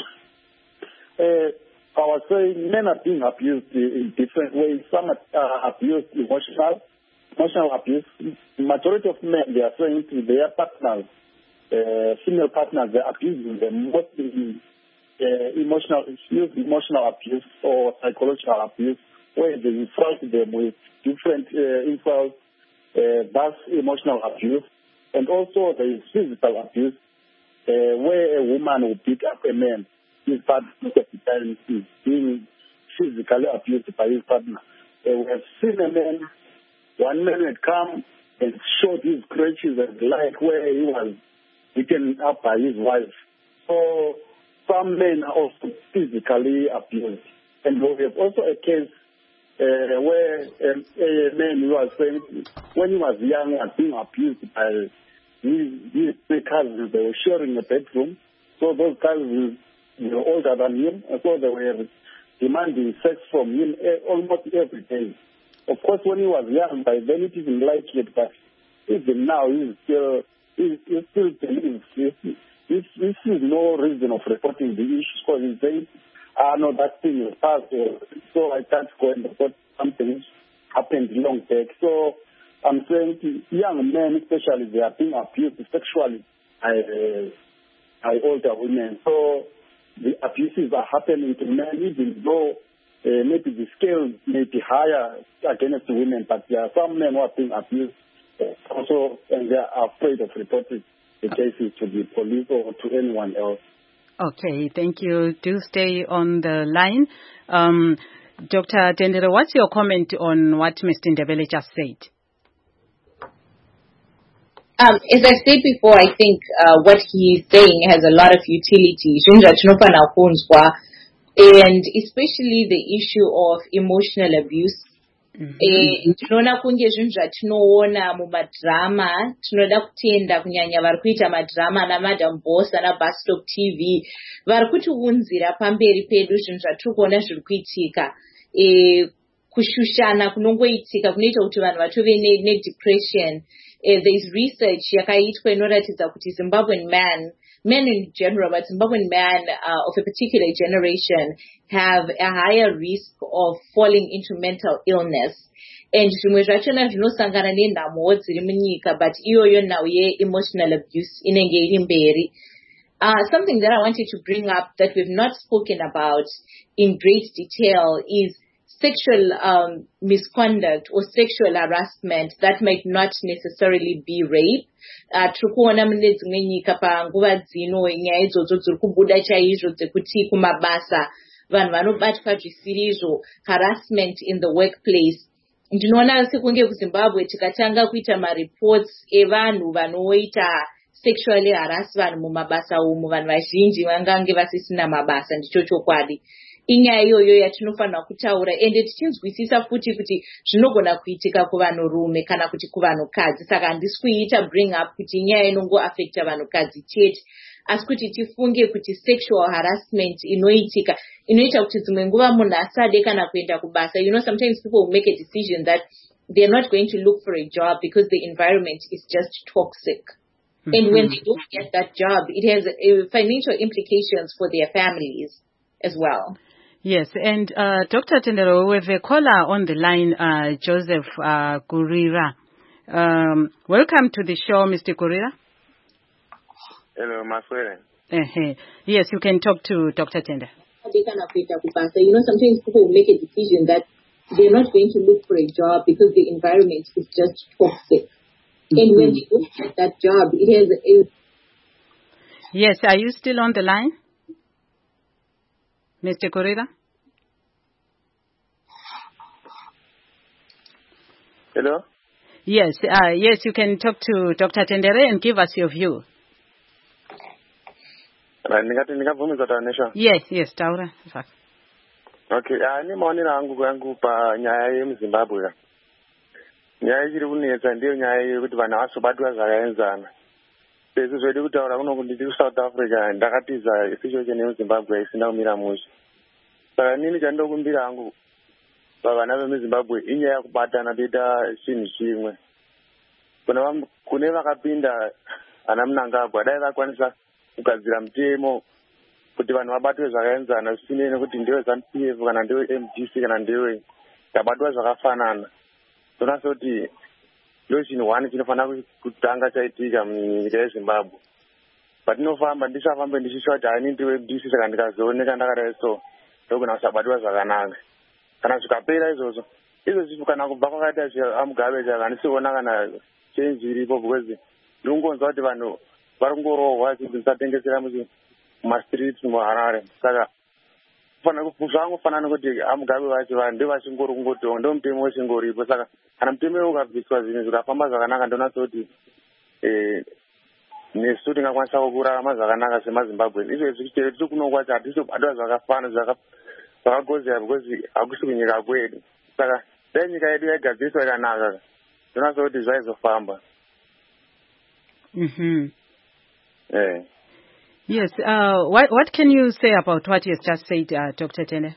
I was saying men are being abused in different ways. Some are abused emotional abuse. The majority of men, they are saying to their partners, female partners, they're abusing them mostly emotional abuse or psychological abuse, where they insult them with different insults, that's emotional abuse. And also there is physical abuse, where a woman will beat up a man. His partner is being physically abused by his partner. We have seen one man had come and showed his scratches and like where he was beaten up by his wife. So some men are also physically abused. And we have also a case where a man who was saying when he was young was being abused by his 3 cousins. They were sharing a bedroom. So those cousins were older than him, and so they were demanding sex from him almost every day. Of course, when he was young, by then it didn't like it, but even now he still believes this is no reason of reporting the issues, because he says, no, that thing is past, so I can't go and report something happened long back. So I'm saying to young men especially, they are being abused sexually by older women. So the abuses are happening to men, even though maybe the scale may be higher against the women, but there are some men who are being abused also, and they are afraid of reporting the cases to the police or to anyone else. Okay, thank you. Do stay on the line. Dr. Tendere, what's your comment on what Mr. Ndebele just said? As I said before, I think what he's saying has a lot of utility. And especially the issue of emotional abuse. tinoona kunge zvinhu zvatinoona mumadrama tinoda kutenda kunyanya vari kuita madrama namadam boss anabastop tv vari kutiunzira pamberi pedu zvinhu zvatiri kuona zviri kuitika kushushana kunongoitika kunoita kuti vanhu vatove nedepression. There is research yakaitwa inoratidza kuti Zimbabwean men in general, but Zimbabwean men of a particular generation have a higher risk of falling into mental illness. And zvimwe zvachona zvinosangana nenhamo dziri munyika, but iyoyo nhau ye-emotional abuse inenge iri mberi. Something that I wanted to bring up that we've not spoken about in great detail is sexual misconduct or sexual harassment that might not necessarily be rape. Tiri kuona mune dzimwe nyika panguva dzino nyaya idzodzo dziri kubuda chaizvo dzekuti kumabasa vanhu vanobatwa zvisirizvo, harassment in the workplace. Ndinoona sekunge kuZimbabwe tikatanga kuita mareports evanhu vanoita sexually harass vanhu mumabasa umu, vanhu vazhinji vangange vasisina mabasa. Ndicho chokwadi. Inyaya iyoyo yatinofanira kutaura ende tichinzwisisa futi kuti zvinogona kuitika kuvanhurume kana kuti kuvanhukadzi. Saka handisi kuiita bring up kuti inyaya inongoaffecta vanhukadzi chete, asi kuti tifunge kuti sexual harassment inoita kuti dzimwe nguva munhu asade kana kuenda kubasa. You know, sometimes people will make a decision that they're not going to look for a job because the environment is just toxic. And when they don't get that job, it has financial implications for their families as well. Yes, and Dr. Tendero, we have a caller on the line, Joseph Gurira. Welcome to the show, Mr. Gurira. Hello, my friend. Yes, you can talk to Dr. Tendero. You know, sometimes people will make a decision that they're not going to look for a job because the environment is just toxic. And when they don't get that job, it has a... Yes, are you still on the line? Mr. Gurira? Hello? Yes, yes, you can talk to Dr. Tendere and give us your view. Yes, yes, Taura. Okay, ni maonera angu pa nyaya yemuZimbabwe. Nyaya ichiri kunetsa ndiyo nyaya yekuti vanhu havasobatwa zvakaenzana. Sezvo zvedu kutaura kuno kuti South Africa ndakatiza situation yemuZimbabwe isina kumira mushe. Saka nini chandokumbira hangu pavana vemuZimbabwe inyaya yekubatana toita chinhu chimwe. Kune vakapinda ana Mnangagwa dai vakwanisa kugadzira mutemo kuti vanhu vabatwe zvakaenzana zvisinei nekuti ndiwe ZANU-PF kana ndiwe MDC kana ndiwe tabatwa zvakafanana. Tona kuti ndo chinhu one chinofanira kutanga chaitika munyika yeZimbabwe. Patinofamba ndisafambe ndichishuwa kuti ani ndiwe MDC saka ndikazooneka ndakadai so ndogona kusabatwa zvakanaka. Kana zvikapera izvozvo kana kubva kwakaita aMugabe chaka handisiona kana change iripo because ndinongonzwa kuti vanhu vari kungorohwa chisatengesera mumastreets muHarare. Saka zvangofanana nekuti aMugabe vacho vanhu ndovachingori kungotonga ndo mutemo wechingoripo. Saka kana mutemo ukabviswa zvinhu zvikafamba zvakanaka ndonatso kuti nesu tingakwanisa kurarama zvakanaka semaZimbabwe. Izvezvi chero tiri kuno kwacho hatisobatwa zvakafana zvakagodzera because hakusi kunyika kwedu. Saka dai nyika yedu yaigadziriswa ikanaka ndonatso kuti zvaizofamba. Yes, what can you say about what you have just said, Dr. Tene?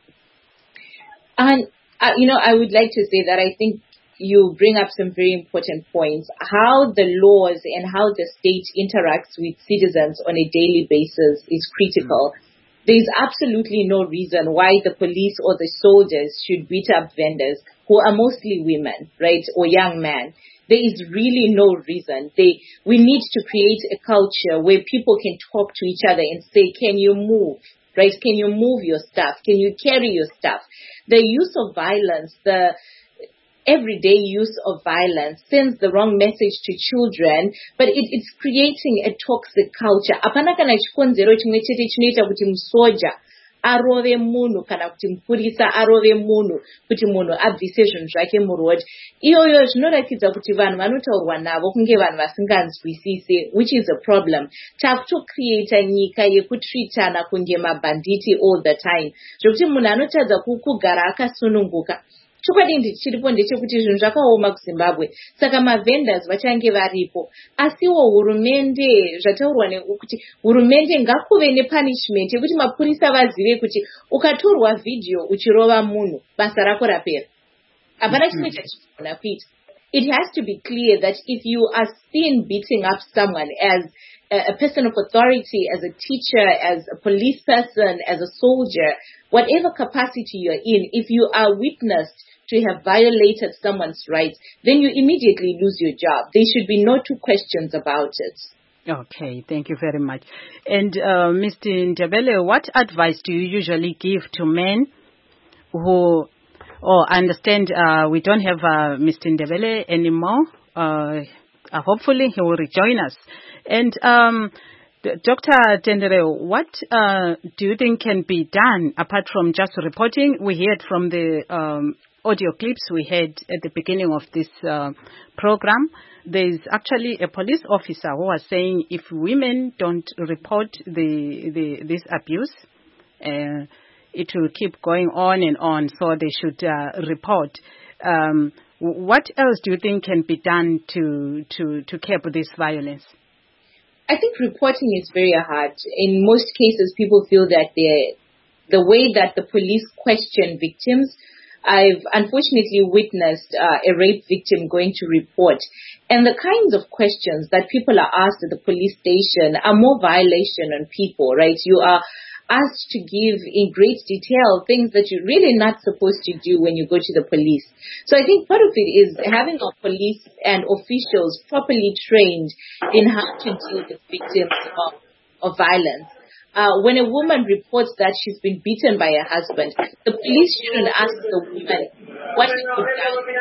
You know, I would like to say that I think you bring up some very important points. How the laws and how the state interacts with citizens on a daily basis is critical. There is absolutely no reason why the police or the soldiers should beat up vendors who are mostly women, right, or young men. There is really no reason. We need to create a culture where people can talk to each other and say, can you move? Right? Can you move your stuff? Can you carry your stuff? The use of violence, the everyday use of violence sends the wrong message to children, but it's creating a toxic culture. Apana kana chikonzero chimwe chete chinoita kuti musoja arove munhu kana kuti mupurisa arove munhu kuti munhu abvise zvinhu zvake muroad. Iyoyo zvinoratidza kuti vanhu vanotaurwa navo kunge vanhu vasinganzwisise, which is a problem. Takutocreata nyika yekutreatana kunge mabanditi all the time. Zvokuti munhu anotadza kugara akasununguka. chokwadi ndichiripo ndechekuti zvinhu zvakaoma kuZimbabwe saka mavendors vachange varipo asiwo hurumende zvataurwa nekuti hurumende ngakuve nepunishment yekuti mapurisa vazive kuti ukatorwa video uchirova munhu basa rako rapera hapana chimwe chachigona kuita. It has to be clear that if you are seen beating up someone as a person of authority, as a teacher, as a police person, as a soldier, whatever capacity you're in, if you are witnessed to have violated someone's rights, then you immediately lose your job. There should be no two questions about it. Okay, thank you very much. And Mr. Ndebele, what advice do you usually give to men who... Oh, I understand we don't have Mr. Ndebele anymore. Hopefully he will rejoin us. And Dr. Tendere, what do you think can be done apart from just reporting? We heard from the audio clips we had at the beginning of this program. There is actually a police officer who was saying if women don't report this abuse, it will keep going on and on, so they should report. What else do you think can be done to curb this violence? I think reporting is very hard. In most cases, people feel that the way that the police question victims, I've unfortunately witnessed a rape victim going to report. And the kinds of questions that people are asked at the police station are more violation on people, right? You are asked to give in great detail things that you're really not supposed to do when you go to the police. So I think part of it is having our police and officials properly trained in how to deal with victims of violence. When a woman reports that she's been beaten by her husband, the police shouldn't ask the woman what she done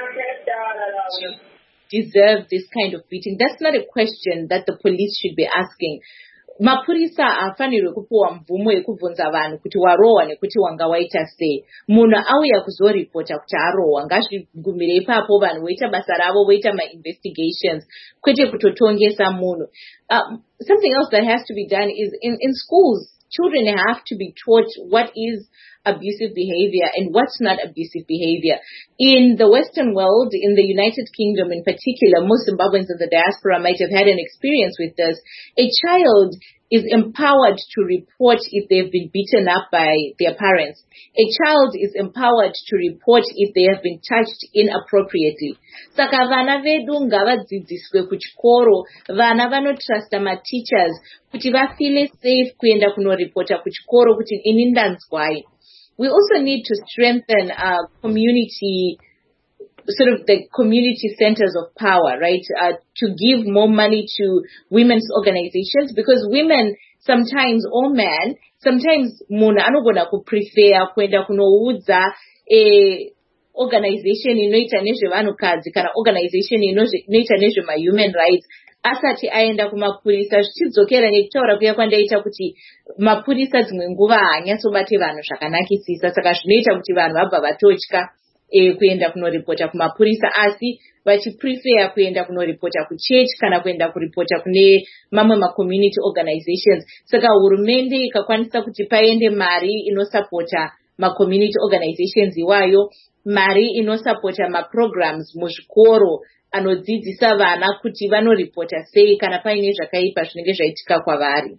to deserve this kind of beating. That's not a question that the police should be asking. Mapurisa afanirwe kupuwa mvumo yekubvunza vanhu kuti warowa nekuti wanga waita sei. Munhu auya kuzoripota kuti arowa ngazvigumire ipapo vanhu voita basa ravo voita ma-investigations kwete kutotongesa munhu. Something else that has to be done is in schools, children have to be taught what is abusive behavior and what's not abusive behavior. In the Western world, in the United Kingdom in particular, most Zimbabweans in the diaspora might have had an experience with this. A child is empowered to report if they've been beaten up by their parents. A child is empowered to report if they have been touched inappropriately. Saka vana vedu ngavadzidziswe kuchikoro, vana vanotrusta ma-teachers kuti vafile safe kuenda kunoripota kuchikoro kuti ini ndanzwai. We also need to strengthen our community, sort of the community centers of power, right? To give more money to women's organizations, because women sometimes, or men, sometimes munhu anogona kuprefer kuenda kunoudza organization inoita nezvevanhukadzi kana organization inoita nezvema-human rights asati aenda kumapurisa zvichidzokera nekutaura kuya kwandaita kuti mapurisa dzimwe nguva haanyatsobate vanhu zvakanakisisa, saka zvinoita kuti vanhu vabva vatotya kuenda kunoripota kumapurisa asi vachiprefer kuenda kunoripota kuchechi kana kuenda kuripota kune mamwe ma-community organizations. Saka hurumende ikakwanisa kuti paende mari inosapota ma-community organizations iwayo, mari inosapota ma-programs muzvikoro anodzidzisa vana kuti vanoripota sei kana paine zvakaipa zvinenge zvaitika kwavari.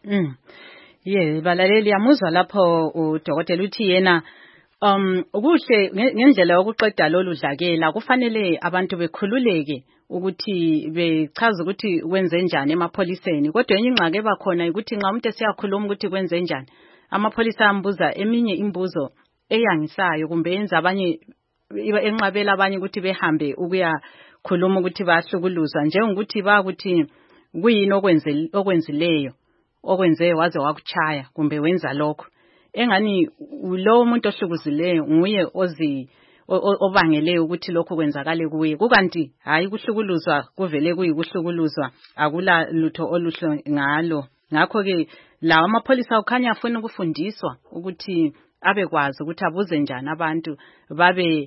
Valaleli amuzwa lapho udokotela uthi yena kuhle ngendlela yokuqeda lolu dlakela kufanele abantu bekhululeke ukuthi bechaze ukuthi kwenze njani emapholiseni. Kodwa enye ingxaki ebakhona ukuthi nxa umuntu esiyakhuluma ukuthi kwenze njani, amapholisa ambuza eminye imbuzo eyangisayo kumbe yenza abanye enqabela abanye ukuthi behambe ukuya khuluma ukuthi bahlukuluzwa, njengokuthi bakuthi kuyini okwenzileyo okwenze waze wakuchaya kumbe wenza lokho. Engani lo muntu ohlukuzileyo nguye obangele ukuthi lokho kwenzakale kuye, kukanti hayi kuhlukuluzwa kuvele kuyikuhlukuluzwa, akula lutho oluhle ngalo. Ngakho ke lawa amapholisa ukhanya afuna ukufundiswa ukuthi abekwazi ukuthi abuze njani abantu babe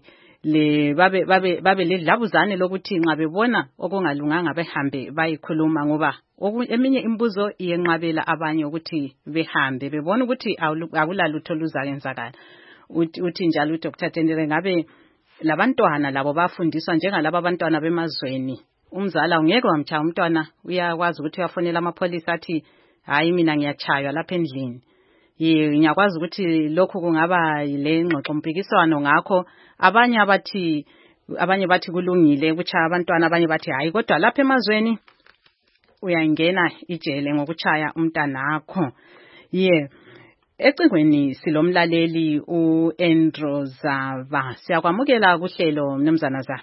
ledlabuzane lokuthi nxa bebona okungalunganga behambe bayikhuluma, ngoba eminye imbuzo iyenqabela abanye ukuthi behambe bebona ukuthi akulalutho luzakenzakala. Uthi njalo uDr. Tendere ngabe labantwana labo bafundiswa njengalabo abantwana bemazweni. Umzala ungeke wamtshaya umntwana, uyakwazi ukuthi uyafonela amapholisa athi hayi mina ngiyachaywa lapha endlini. Ngiyakwazi ukuthi lokhu kungaba yile ngxoxo mpikiswano ngakho abanye bathi kulungile ukuchaya abantwana, abanye bathi hayi, kodwa lapha emazweni uyangena ijele ngokuchaya umntanakho. Ecingweni silomlaleli uAndrew Zava. Siyakwamukela kuhlelo mnumzana Zava.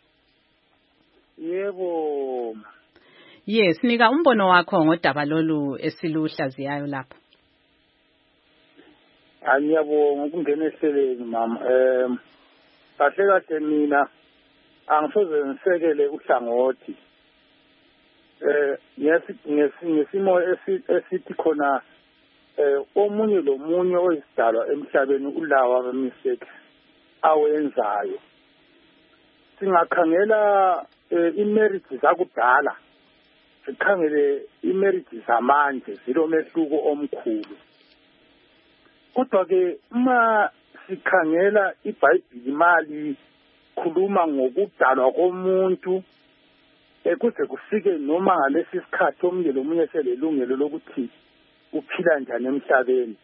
Yebo. Yes, nika umbono wakho ngodaba lolu esiluhlaziyayo lapha. Angiyabonga ukungena ehlelweni mama. Kahle mina angisoze ngisekele uhlangothi. Ngesimo esithi khona omunye lomunye oyisidalwa emhlabeni ulawa ama-mistakes awenzayo. Singakhangela imarriage zakudala, sikhangele imarriage zamanje, zilomehluko omkhulu. Kodwa-ke uma sikhangela iBhayibhili imali khuluma ngokudalwa komuntu kuze kufike noma ngalesi sikhathi omunye lomunye selelungelo lokuthi uphila njani emhlabeni.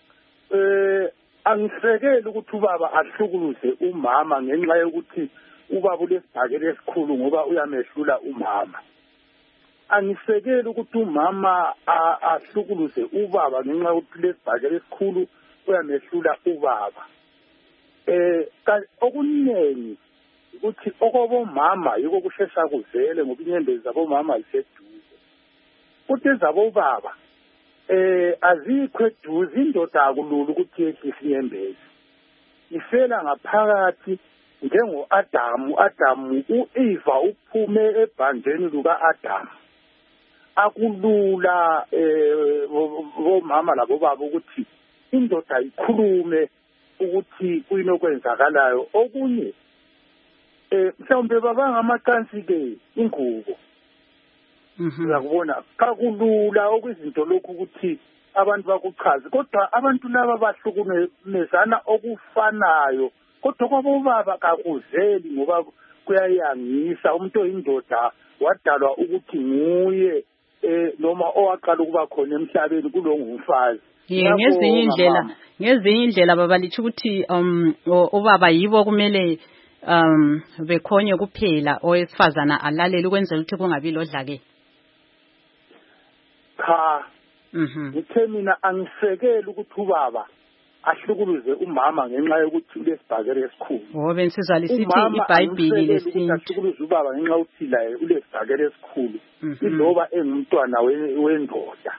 Angisekeli ukuthi ubaba ahlukuluze umama ngenxa yokuthi ubaba ulesibhakela esikhulu ngoba uyamehlula umama. Angisekeli ukuthi umama ahlukuluze ubaba ngenxa yokuthi lesibhakela esikhulu uyamehlula ubaba. Okuningi ukuthi okobomama yiko kushesha kuzele ngoba inyembezi zabomama ziseduze. Kuthi ezabobaba azikho eduze, indoda akulula ukuthi yehlise inyembezi. Ifela ngaphakathi Adamu u-Eva uphume ebhandleni luka-Adamu. Akulula bomama labobaba ukuthi indoda ikhulume ukuthi kuyinokwenzakalayo. Okunye mhlawumbe babangamacansi-ke ingubo. Uyakubona kakulula okwizinto lokhu ukuthi abantu bakuchaze, kodwa abantu laba bahlukumezana okufanayo. Kodwa kwabobaba kakuzeli ngoba kuyayangisa. Umuntu oyindoda wadalwa ukuthi nguye noma owaqala ukuba khona emhlabeni kulo ngumfazi. Ngezinye indlela babalithi ukuthi obaba yibo kumele bekhonye kuphela, owesifazana alalele ukwenzela ukuthi kungabi lodlake. Cha, ngithe mina angisekeli ukuthi ubaba ahlukuluze umama ngenxa yokuthi ulesibhakela esikhulu. Ngoba insizwa lisithi iBhayibhili lesintu ahlukuluze ubaba ngenxa yokuthi la ulesibhakela esikhulu iloba engumntwana wendoda.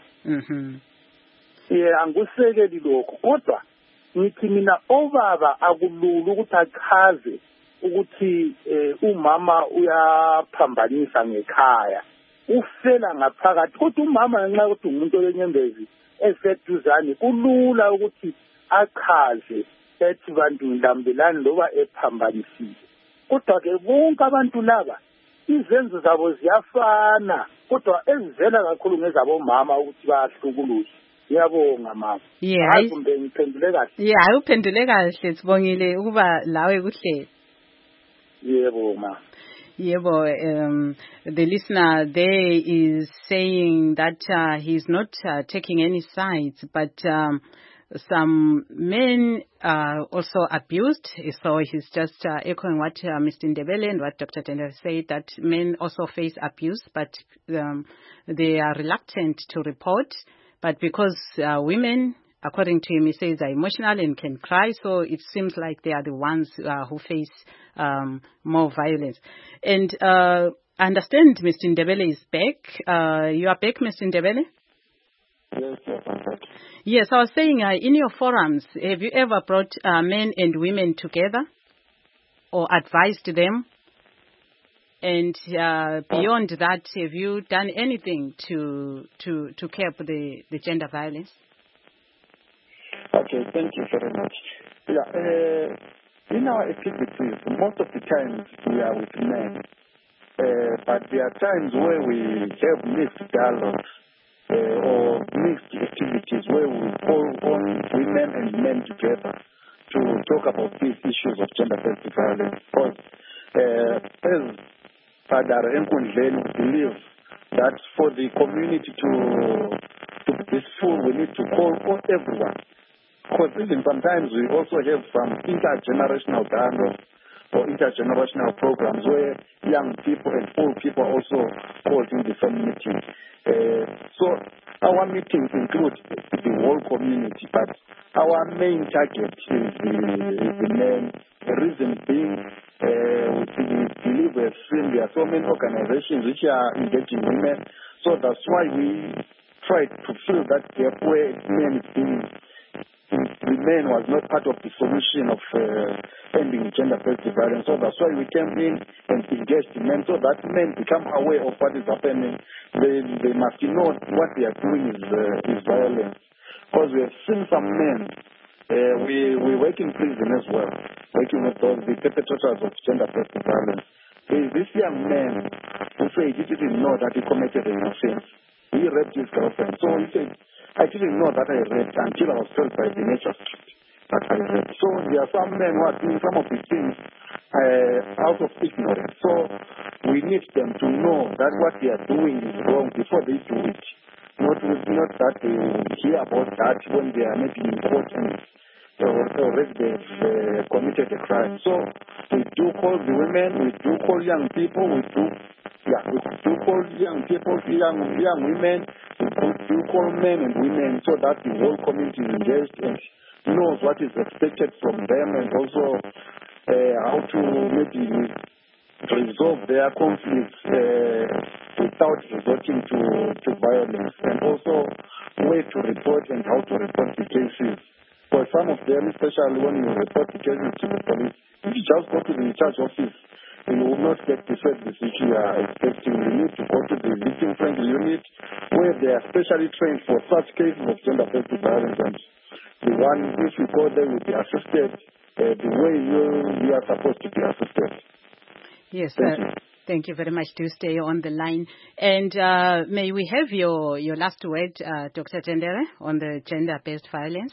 Angusekeli lokho, kodwa ngithi mina obaba akulula ukuthi achaze ukuthi umama uyaphambanisa ngekhaya, ufela ngaphakathi. Kodwa umama ngenxa yokuthi umuntu olenyembezi eseduzane kulula ukuthi achaze ethi bantu ngilambelani loba ephambanisile. Kodwa-ke bonke abantu laba izenzo zabo ziyafana, kodwa ezivela kakhulu ngezabomama ukuthi bayahlukuluza. Ngiyabonga mama. Hayi kumbe ngiphendule kahle. Hayi uphendule kahle, sibongile ukuba lawe kuhle. Yebo ma. Yebo, the listener there is saying that he's not taking any sides, but some men are also abused. So he's just echoing what Mr. Ndebele and what Dr. Tender said, that men also face abuse, but they are reluctant to report. But because women, according to him, he says, are emotional and can cry, so it seems like they are the ones who face more violence. And I understand Mr. Ndebele is back. You are back, Mr. Ndebele? Yes, I'm back. Yes, I was saying, in your forums, have you ever brought men and women together or advised them? And beyond that, have you done anything to curb the gender violence? Okay, thank you very much. In our activities, most of the times we are with men, but there are times where we have mixed dialogues or mixed activities where we call on women and men together to talk about these issues of gender-based violence because as Padre Enkundleni believes that for the community to be peaceful, we need to call for everyone. Because even sometimes we also have some intergenerational dialogue or intergenerational programs where young people and old people are also called in the same meeting. So our meetings include the whole community, but our main target is the men. The reason being, we believe we have seen there are so many organizations which are engaging women, so that's why we try to fill that gap where men was not part of the solution of ending gender-based violence. So that's why we came in and engaged men so that men become aware of what is happening. They must know what they are doing is violence. Because we have seen some men, we work in prison as well, working with the perpetrators of gender-based violence. There is this young man who said he didn't know that he committed an offense. He raped his girlfriend. So he said, I didn't know that I raped until I was told by the magistrate that I raped. So there are some men who are doing some of these things out of ignorance. So we need them to know that what they are doing is wrong before they do it. Not that they hear about that when they are maybe in court and already they've committed a crime. So we do call the women, we do call young people, we do call young people, young women, we do call men and women so that the whole community is engaged and knows what is expected from them and also how to maybe resolve their conflicts without resorting to violence, and also where to report and how to report the cases. For some of them, especially when you report the cases to the police, if you just go to the charge office, you will not get the service which you are expecting. You need to go to the victim-friendly unit where they are specially trained for such cases of gender-based violence, and the one if you go there will be assisted the way you are supposed to be assisted. Yes, thank you very much. Do stay on the line. And may we have your last word, Dr. Tendere, on the gender-based violence?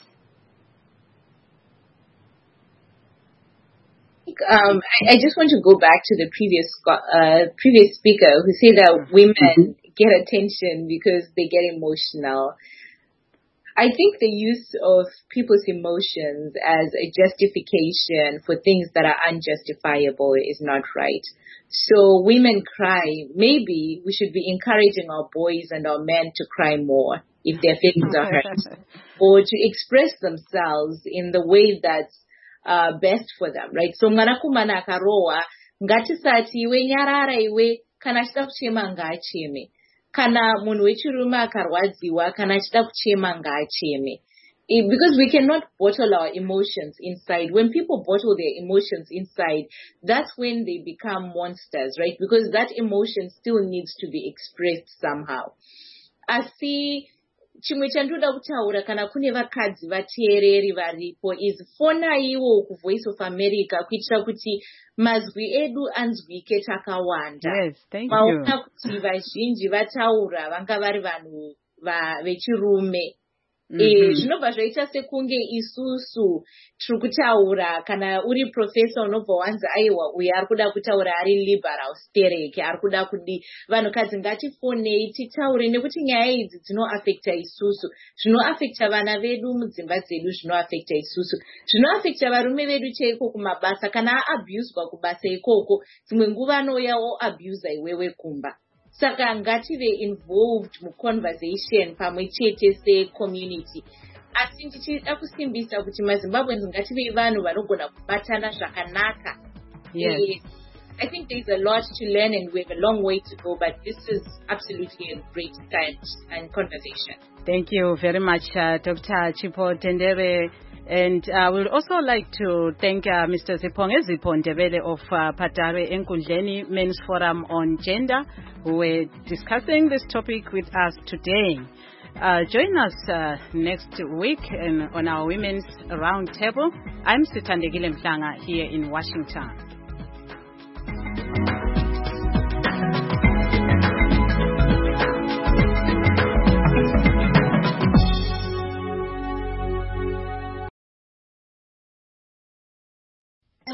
I just want to go back to the previous speaker who said that women get attention because they get emotional. I think the use of people's emotions as a justification for things that are unjustifiable is not right. So women cry. Maybe we should be encouraging our boys and our men to cry more if their feelings are hurt, or to express themselves in the way that's best for them, right? So mwanakomana akarowa ngatisati iwe nyarara iwe kana achida kuchema ngaacheme, kana munhu wechirume akarwadziwa kana achida kuchema ngaacheme, because we cannot bottle our emotions inside. When people bottle their emotions inside, that's when they become monsters, right? Because that emotion still needs to be expressed somehow. Asi chimwe chandoda kutaura kana kune vakadzi vateereri varipo is fonaiwo kuVoice of America kuitira kuti mazwi edu anzwike takawanda. Yes, thank you. Maona kuti vazhinji vataura vanga vari vanhu vechirume. Zvinobva zvaita sekunge isusu tiri kutaura kana uri profesa unobva wanzi aiwa uyu ari kuda kutaura ari liberal stereki, ari kuda kudi vanhukadzi ngatifonei titaure nekuti nyaya idzi dzinoafekta isusu, zvinoafekta vana vedu mudzimba dzedu, zvinoafekta isusu, zvinoafekta varume vedu chaiko kumabasa. Kana aabuswa kubasa ikoko dzimwe nguva anouya oabusa iwewe kumba. Saka ngative involved muconversation pamwe chete secommunity. Asi ndichida kusimbisa kuti maZimbabweans ngative vanhu vanogona kubatana zvakanaka. Yes. I think there's a lot to learn and we have a long way to go, but this is absolutely a great start and conversation. Thank you very much, Dr. Chipho Tendere. And I would also like to thank Mr. Ziponge Ndebele of Padre Enkundleni Men's Forum on Gender, who were discussing this topic with us today. Join us next week on our Women's Roundtable. I'm Sithandegile Mhlanga here in Washington.